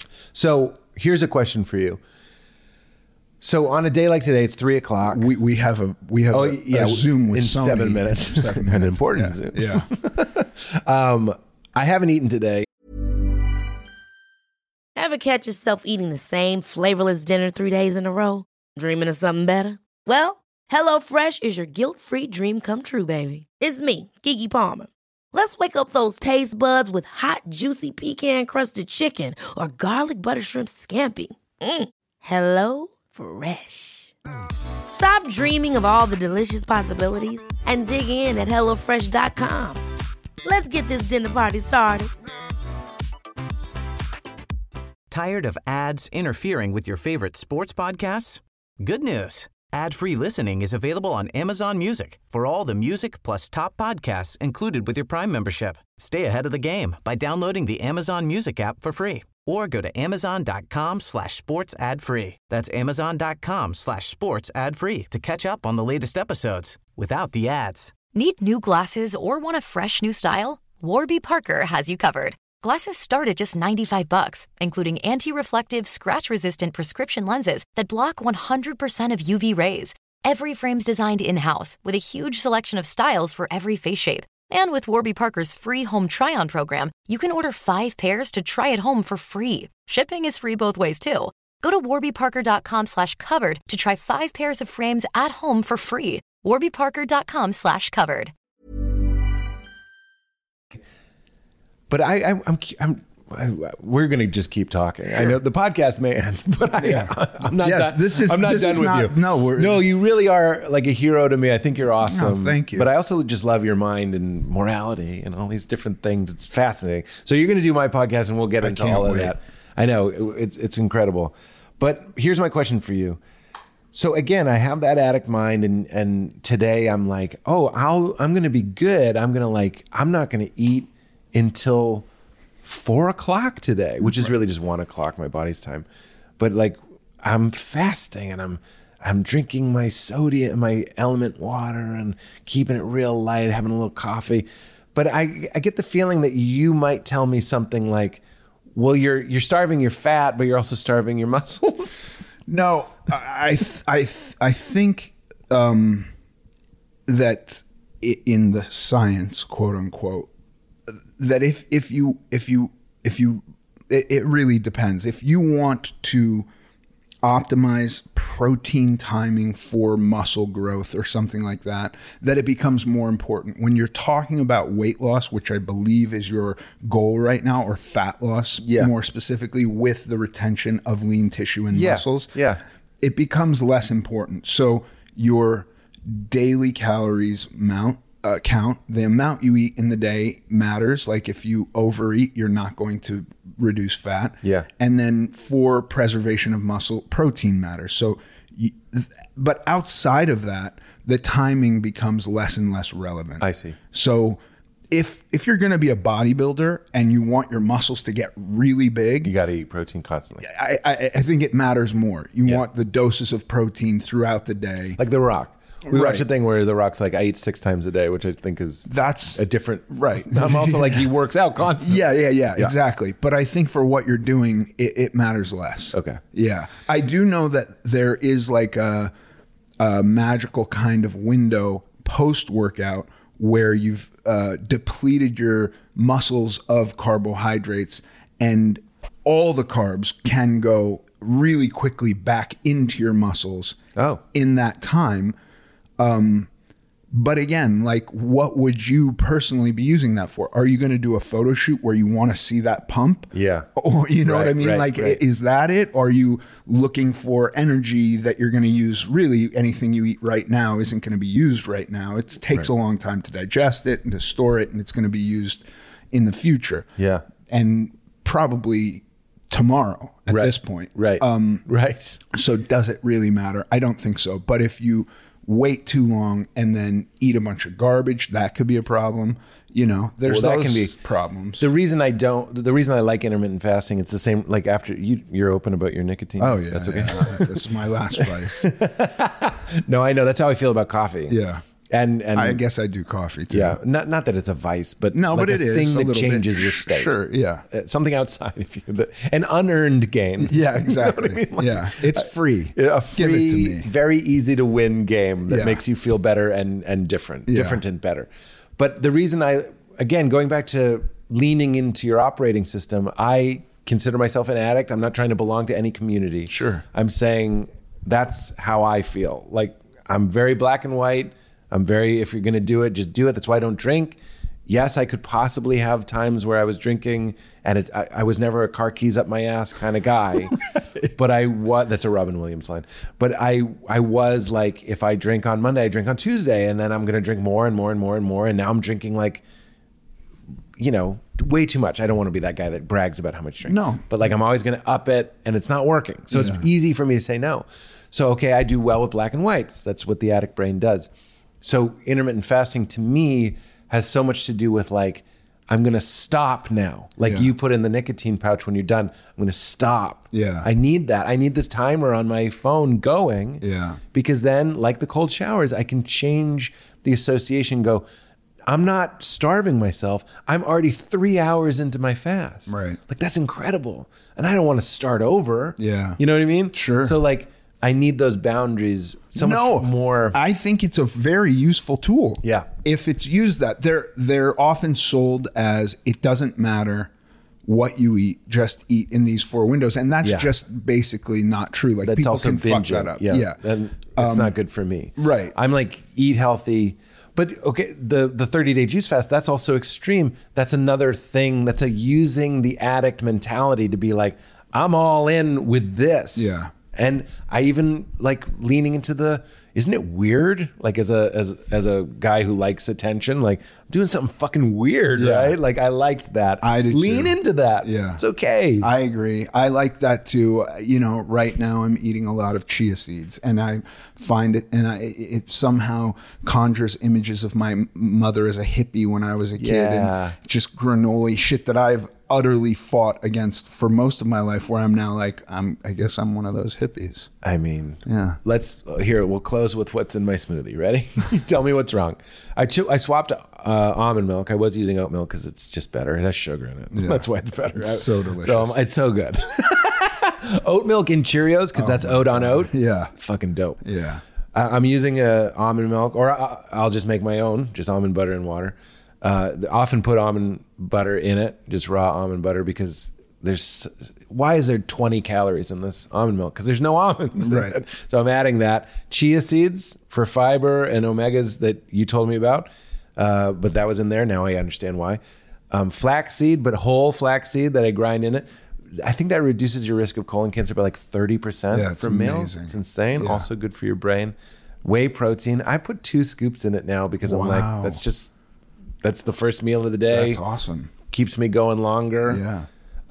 So here's a question for you. So on a day like today, it's three o'clock. We we have a we have Oh, a, yeah, a Zoom with in Sony seven minutes. Seven An minutes. important yeah. Zoom. Yeah. Um, I haven't eaten today. Ever catch yourself eating the same flavorless dinner three days in a row? Dreaming of something better? Well, HelloFresh is your guilt-free dream come true, baby. It's me, Keke Palmer. Let's wake up those taste buds with hot, juicy pecan-crusted chicken or garlic butter shrimp scampi. Mm. Hello Fresh. Stop dreaming of all the delicious possibilities and dig in at hello fresh dot com. Let's get this dinner party started. Tired of ads interfering with your favorite sports podcasts? Good news. Ad-free listening is available on Amazon Music for all the music plus top podcasts included with your Prime membership. Stay ahead of the game by downloading the Amazon Music app for free or go to amazon.com slash sports ad free. That's amazon.com slash sports ad free to catch up on the latest episodes without the ads. Need new glasses or want a fresh new style? Warby Parker has you covered. Glasses start at just ninety-five bucks, including anti-reflective, scratch-resistant prescription lenses that block one hundred percent of U V rays. Every frame's designed in-house with a huge selection of styles for every face shape. And with Warby Parker's free home try-on program, you can order five pairs to try at home for free. Shipping is free both ways, too. Go to warbyparker.com slash covered to try five pairs of frames at home for free. warbyparker.com slash covered. But I, I, I'm, I'm, we're going to just keep talking. Sure. I know the podcast may end, but I, yeah. I'm not yes, done. This is, I'm not this done is with not, you. No, we're, no, you really are like a hero to me. I think you're awesome. No, thank you. But I also just love your mind and morality and all these different things. It's fascinating. So you're going to do my podcast and we'll get I into all of wait. that. I know it's it's incredible. But here's my question for you. So again, I have that addict mind, and and today I'm like, oh, I'll I'm gonna be good. I'm gonna like I'm not gonna eat until four o'clock today, which is really just one o'clock my body's time. But like I'm fasting and I'm I'm drinking my sodium, my element water, and keeping it real light, having a little coffee. But I I get the feeling that you might tell me something like, well, you're you're starving your fat, but you're also starving your muscles. No, I th- I th- I think um, that in the science, quote unquote, that if if you if you if you it, it really depends. If you want to optimize protein timing for muscle growth or something like that, that it becomes more important. When you're talking about weight loss, which I believe is your goal right now, or fat loss yeah. more specifically, with the retention of lean tissue and yeah. muscles, yeah. it becomes less important. So your daily calories mount, uh, count, the amount you eat in the day matters. Like if you overeat, you're not going to reduce fat. Yeah. And then for preservation of muscle, protein matters. So, you, but outside of that, the timing becomes less and less relevant. I see. So if if you're going to be a bodybuilder and you want your muscles to get really big, you got to eat protein constantly. I, I I think it matters more. You Yeah. want the doses of protein throughout the day. Like The Rock. We Right. watched a thing where The Rock's like, I eat six times a day, which I think is That's a different. right. I'm also like, he works out constantly. Yeah, yeah, yeah, Yeah. exactly. But I think for what you're doing, it, it matters less. Okay. Yeah. I do know that there is like a, a magical kind of window post-workout where you've uh, depleted your muscles of carbohydrates, and all the carbs can go really quickly back into your muscles Oh. in that time. Um, but again, like, what would you personally be using that for? Are you going to do a photo shoot where you want to see that pump? Yeah. Or, you know Right, what I mean? right, like, right. is that it? Are you looking for energy that you're going to use? Really, anything you eat right now isn't going to be used right now. It takes Right. a long time to digest it and to store it, and it's going to be used in the future. Yeah. And probably tomorrow at Right. this point. Right. Um, right. so does it really matter? I don't think so. But if you wait too long and then eat a bunch of garbage, that could be a problem. You know, there's Well, that those can be problems. The reason I don't, the reason I like intermittent fasting, it's the same, like after you, you're open about your nicotine. Oh use. yeah, That's okay. yeah. This is my last vice. No, I know. That's how I feel about coffee. Yeah. And, and I guess I do coffee too. yeah, not, not that it's a vice, but No, like but it a is thing a that little changes bit. your state. Sure, yeah. Uh, something outside of you, the, an unearned gain. Yeah, exactly. You know what I mean? Like, yeah, it's free. A Give it to free, me. very easy to win game that Yeah. makes you feel better and and different, Yeah. different and better. But the reason I, again, going back to leaning into your operating system, I consider myself an addict. I'm not trying to belong to any community. Sure. I'm saying that's how I feel. Like I'm very black and white. I'm very, if you're going to do it, just do it. That's why I don't drink. Yes, I could possibly have times where I was drinking, and it's, I, I was never a car keys up my ass kind of guy. Right. But I was, that's a Robin Williams line. But I, I was like, if I drink on Monday, I drink on Tuesday, and then I'm going to drink more and more and more and more. And now I'm drinking like, you know, way too much. I don't want to be that guy that brags about how much you drink. No. But like, I'm always going to up it, and it's not working. So Yeah. it's easy for me to say no. So, okay, I do well with black and whites. That's what the addict brain does. So intermittent fasting to me has so much to do with like, I'm going to stop now. Like Yeah. you put in the nicotine pouch when you're done, I'm going to stop. Yeah. I need that. I need this timer on my phone going. Yeah. Because then, like the cold showers, I can change the association, go, I'm not starving myself. I'm already three hours into my fast. Right. Like that's incredible. And I don't want to start over. Yeah. You know what I mean? Sure. So like, I need those boundaries so no, much more. I think it's a very useful tool. Yeah. If it's used that, they're they're often sold as it doesn't matter what you eat, just eat in these four windows. And that's Yeah. just basically not true. Like That's people also can fuck binging. that up. Yeah. Yeah. And it's Um, not good for me. right. I'm like, eat healthy. But okay, the the thirty day juice fast, that's also extreme. That's another thing. That's a using the addict mentality to be like, I'm all in with this. Yeah. And I even like leaning into the, isn't it weird? Like as a as as a guy who likes attention, like I'm doing something fucking weird, Yeah. right? Like I liked that. I do Lean too. into that. Yeah. It's okay. I agree. I like that too. You know, right now I'm eating a lot of chia seeds, and I find it, and I, it somehow conjures images of my mother as a hippie when I was a kid, Yeah. and just granola shit that I've utterly fought against for most of my life, where I'm now like, I'm, I guess I'm one of those hippies. I mean, Yeah. let's here. We'll close with what's in my smoothie. Ready? Tell me what's wrong. I ch- I swapped uh, almond milk. I was using oat milk because it's just better. It has sugar in it. Yeah. That's why it's better. It's so delicious. So um, it's so good. Oat milk in Cheerios because Oh that's my oat on oat. Yeah. Fucking dope. Yeah. I- I'm using a almond milk, or I- I'll just make my own, just almond butter and water. Uh, often put almond butter in it, just raw almond butter, because there's, why is there twenty calories in this almond milk? Because there's no almonds. Right. So I'm adding that. Chia seeds for fiber and omegas that you told me about, uh, but that was in there. Now I understand why. Um, flaxseed, but whole flaxseed that I grind in it. I think that reduces your risk of colon cancer by like thirty percent Yeah, it's for males. amazing. It's insane. Yeah. Also good for your brain. Whey protein. I put two scoops in it now because I'm Wow. like, that's just, that's the first meal of the day. That's awesome. Keeps me going longer. Yeah.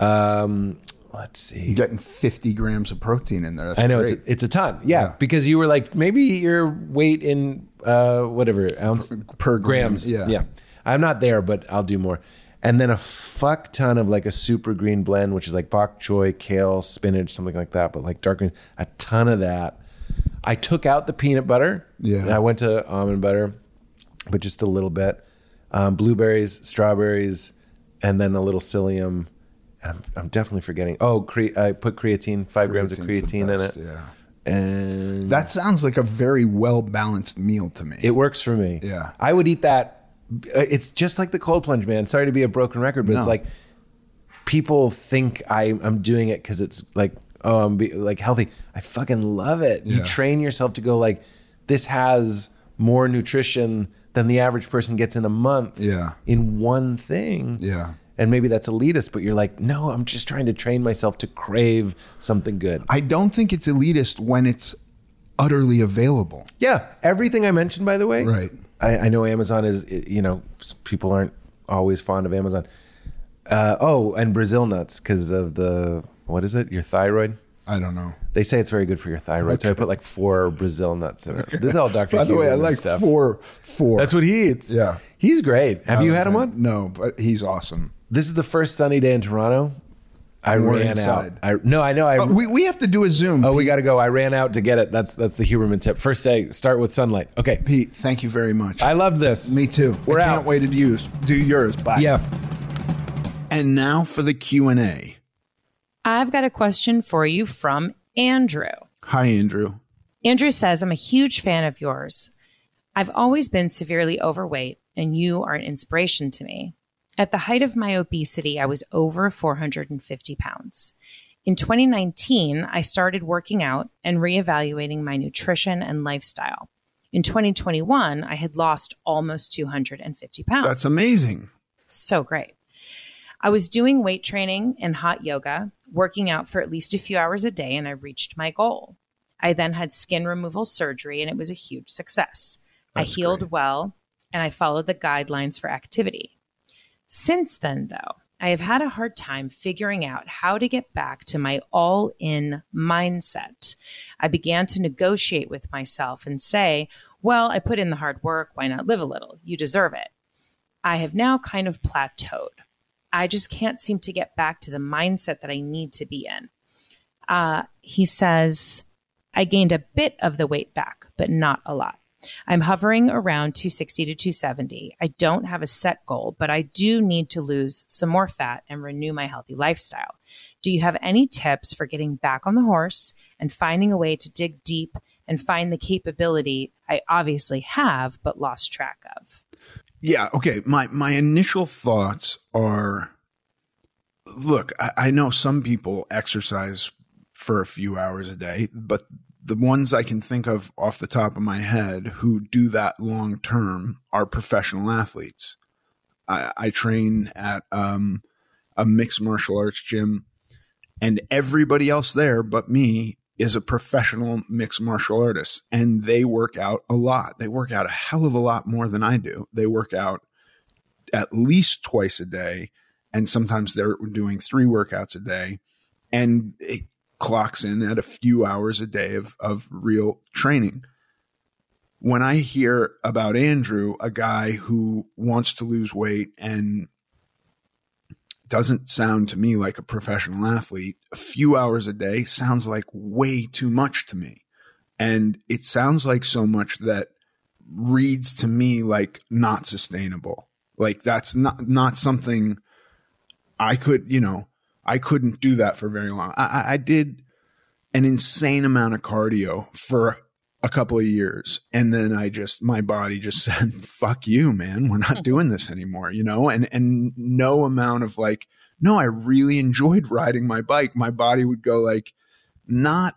Um, let's see. You're getting fifty grams of protein in there. That's I know great. it's a, it's a ton. Yeah, Yeah. because you were like, maybe eat your weight in uh, whatever ounce Per- per gram, grams. yeah. yeah. I'm not there, but I'll do more. And then a fuck ton of like a super green blend, which is like bok choy, kale, spinach, something like that. But like dark green, a ton of that. I took out the peanut butter. Yeah. And I went to almond butter, but just a little bit. Um, blueberries, strawberries, and then a little psyllium. I'm, I'm definitely forgetting. Oh, cre- I put creatine, five grams of Creatine's the creatine in best, it. Yeah. And That sounds like a very well balanced meal to me. it works for me. Yeah. I would eat that. Uh, It's just like the cold plunge, man. Sorry to be a broken record, but it's No. like people think I, I'm doing it because it's like, oh, I'm be, like healthy. I fucking love it. You Yeah. train yourself to go like, this has more nutrition than the average person gets in a month. Yeah. In one thing. Yeah. And maybe that's elitist, but you're like, no, I'm just trying to train myself to crave something good. I don't think it's elitist when it's utterly available. Yeah, everything I mentioned, by the way. Right. I, I know Amazon is, you know, people aren't always fond of Amazon. Uh, oh, and Brazil nuts because of the, what is it? Your thyroid? I don't know. They say it's very good for your thyroid. So I put like four Brazil nuts in it. This is all Doctor By the way, I like stuff. four, four. That's what he eats. Yeah. He's great. Have I you like had him that. on? No, but he's awesome. This is the first sunny day in Toronto. I We're ran inside. out. I, no, I know. I, Uh, we, we have to do a Zoom. oh, we Pete. got to go. I ran out to get it. That's that's the Huberman tip. First day, start with sunlight. Okay. Pete, thank you very much. I love this. Me too. We're I out. can't wait to use do yours. Bye. Yeah. And now for the Q and A. I've got a question for you from Andrew. Hi, Andrew. Andrew says, I'm a huge fan of yours. I've always been severely overweight, and you are an inspiration to me. At the height of my obesity, I was over four hundred fifty pounds. In twenty nineteen, I started working out and reevaluating my nutrition and lifestyle. In twenty twenty-one, I had lost almost two hundred fifty pounds. That's amazing. So great. I was doing weight training and hot yoga, working out for at least a few hours a day, and I reached my goal. I then had skin removal surgery, and it was a huge success. That's I healed great. well, and I followed the guidelines for activity. Since then, though, I have had a hard time figuring out how to get back to my all-in mindset. I began to negotiate with myself and say, well, I put in the hard work. Why not live a little? You deserve it. I have now kind of plateaued. I just can't seem to get back to the mindset that I need to be in. Uh, he says, I gained a bit of the weight back, but not a lot. I'm hovering around two sixty to two seventy. I don't have a set goal, but I do need to lose some more fat and renew my healthy lifestyle. Do you have any tips for getting back on the horse and finding a way to dig deep and find the capability I obviously have but lost track of? Yeah. Okay. My my initial thoughts are, look, I, I know some people exercise for a few hours a day, but the ones I can think of off the top of my head who do that long term are professional athletes. I, I train at um, a mixed martial arts gym, and everybody else there but me is a professional mixed martial artist, and they work out a lot. They work out a hell of a lot more than I do. They work out at least twice a day, and sometimes they're doing three workouts a day, and it clocks in at a few hours a day of, of real training. When I hear about Andrew, a guy who wants to lose weight and doesn't sound to me like a professional athlete, a few hours a day sounds like way too much to me. And it sounds like so much that reads to me like not sustainable. Like that's not, not something I could, you know, I couldn't do that for very long. I, I did an insane amount of cardio for a couple of years. And then I just, my body just said, fuck you, man. We're not doing this anymore, you know? And, and no amount of like, no, I really enjoyed riding my bike. My body would go like, not,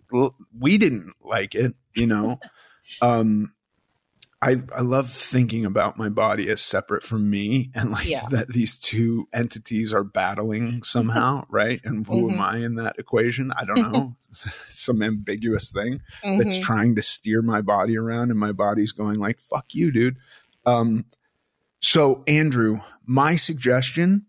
we didn't like it, you know? um, I, I love thinking about my body as separate from me, and like yeah. that these two entities are battling somehow, right? And who mm-hmm. am I in that equation? I don't know. Some ambiguous thing mm-hmm. that's trying to steer my body around, and my body's going like, fuck you, dude. Um, so Andrew, my suggestion,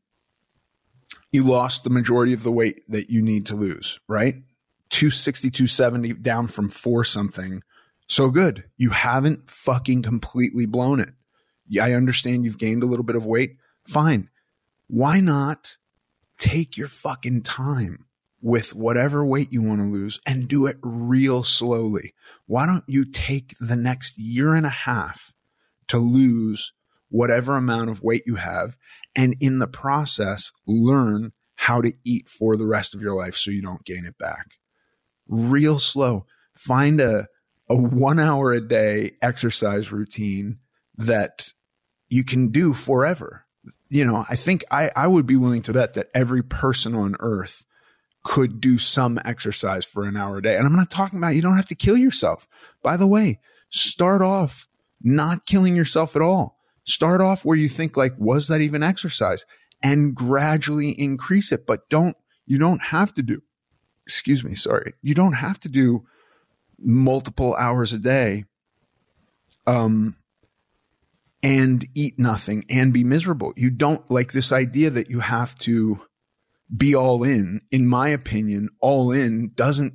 you lost the majority of the weight that you need to lose, right? two sixty, two seventy down from four something. So good. You haven't fucking completely blown it. Yeah, I understand you've gained a little bit of weight. Fine. Why not take your fucking time with whatever weight you want to lose and do it real slowly? Why don't you take the next year and a half to lose whatever amount of weight you have, and in the process, learn how to eat for the rest of your life so you don't gain it back? Real slow. Find a a one hour a day exercise routine that you can do forever. You know, I think I, I would be willing to bet that every person on earth could do some exercise for an hour a day. And I'm not talking about, you don't have to kill yourself. By the way, start off not killing yourself at all. Start off where you think like, was that even exercise? And gradually increase it. But don't, you don't have to do, excuse me, sorry. You don't have to do multiple hours a day, um, and eat nothing and be miserable. You don't like this idea that you have to be all in. In my opinion, all in doesn't,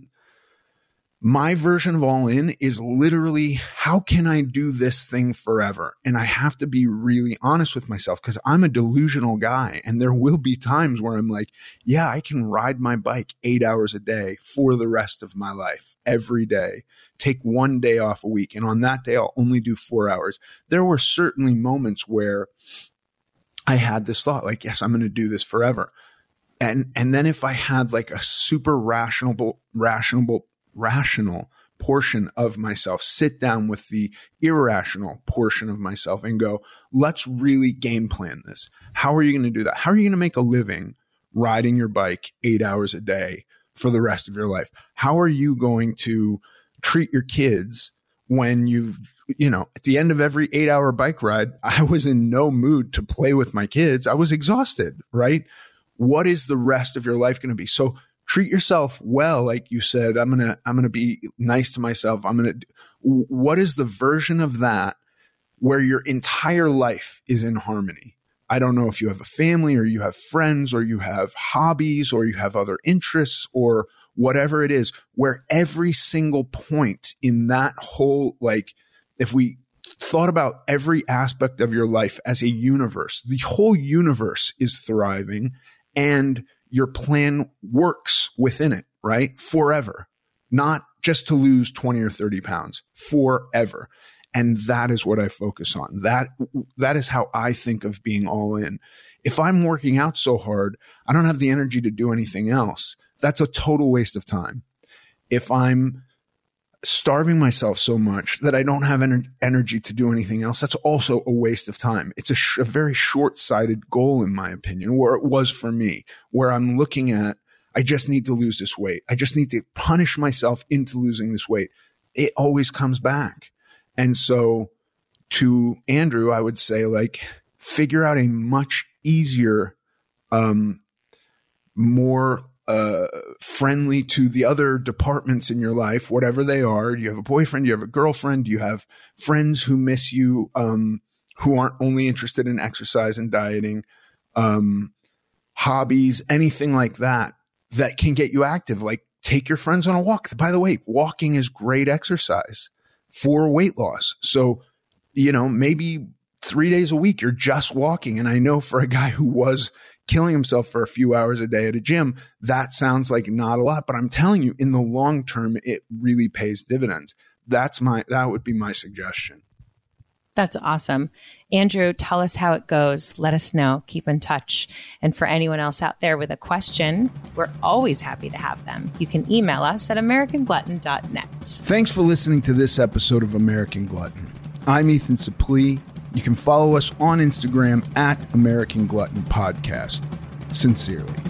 my version of all in is literally, how can I do this thing forever? And I have to be really honest with myself, because I'm a delusional guy, and there will be times where I'm like, yeah, I can ride my bike eight hours a day for the rest of my life, every day, take one day off a week. And on that day, I'll only do four hours. There were certainly moments where I had this thought like, yes, I'm going to do this forever. And, and then if I had like a super rational, rational, rational portion of myself sit down with the irrational portion of myself and go, let's really game plan this. How are you going to do that? How are you going to make a living riding your bike eight hours a day for the rest of your life? How are you going to treat your kids when you've, you know, at the end of every eight hour bike ride, I was in no mood to play with my kids. I was exhausted, right? What is the rest of your life going to be? So treat yourself well. Like you said, I'm going to, I'm going to be nice to myself. I'm going to, what is the version of that where your entire life is in harmony? I don't know if you have a family or you have friends or you have hobbies or you have other interests or whatever it is, where every single point in that whole, like, if we thought about every aspect of your life as a universe, the whole universe is thriving and your plan works within it, right? Forever, not just to lose twenty or thirty pounds, forever. And that is what I focus on. That, that is how I think of being all in. If I'm working out so hard, I don't have the energy to do anything else. That's a total waste of time. If I'm starving myself so much that I don't have ener- energy to do anything else, that's also a waste of time. It's a, sh- a very short-sighted goal, in my opinion, where it was for me, where I'm looking at, I just need to lose this weight. I just need to punish myself into losing this weight. It always comes back. And so to Andrew, I would say, like, figure out a much easier, um, more uh, friendly to the other departments in your life, whatever they are. Do you have a boyfriend? Do you have a girlfriend? Do you have friends who miss you, um, who aren't only interested in exercise and dieting, um, hobbies, anything like that, that can get you active? Like, take your friends on a walk. By the way, walking is great exercise for weight loss. So, you know, maybe three days a week, you're just walking. And I know for a guy who was killing himself for a few hours a day at a gym, that sounds like not a lot, but I'm telling you, in the long term, it really pays dividends. That's my, that would be my suggestion. That's awesome. Andrew, tell us how it goes. Let us know. Keep in touch. And for anyone else out there with a question, we're always happy to have them. You can email us at american glutton dot net. Thanks for listening to this episode of American Glutton. I'm Ethan Suplee. You can follow us on Instagram at American Glutton Podcast. Sincerely.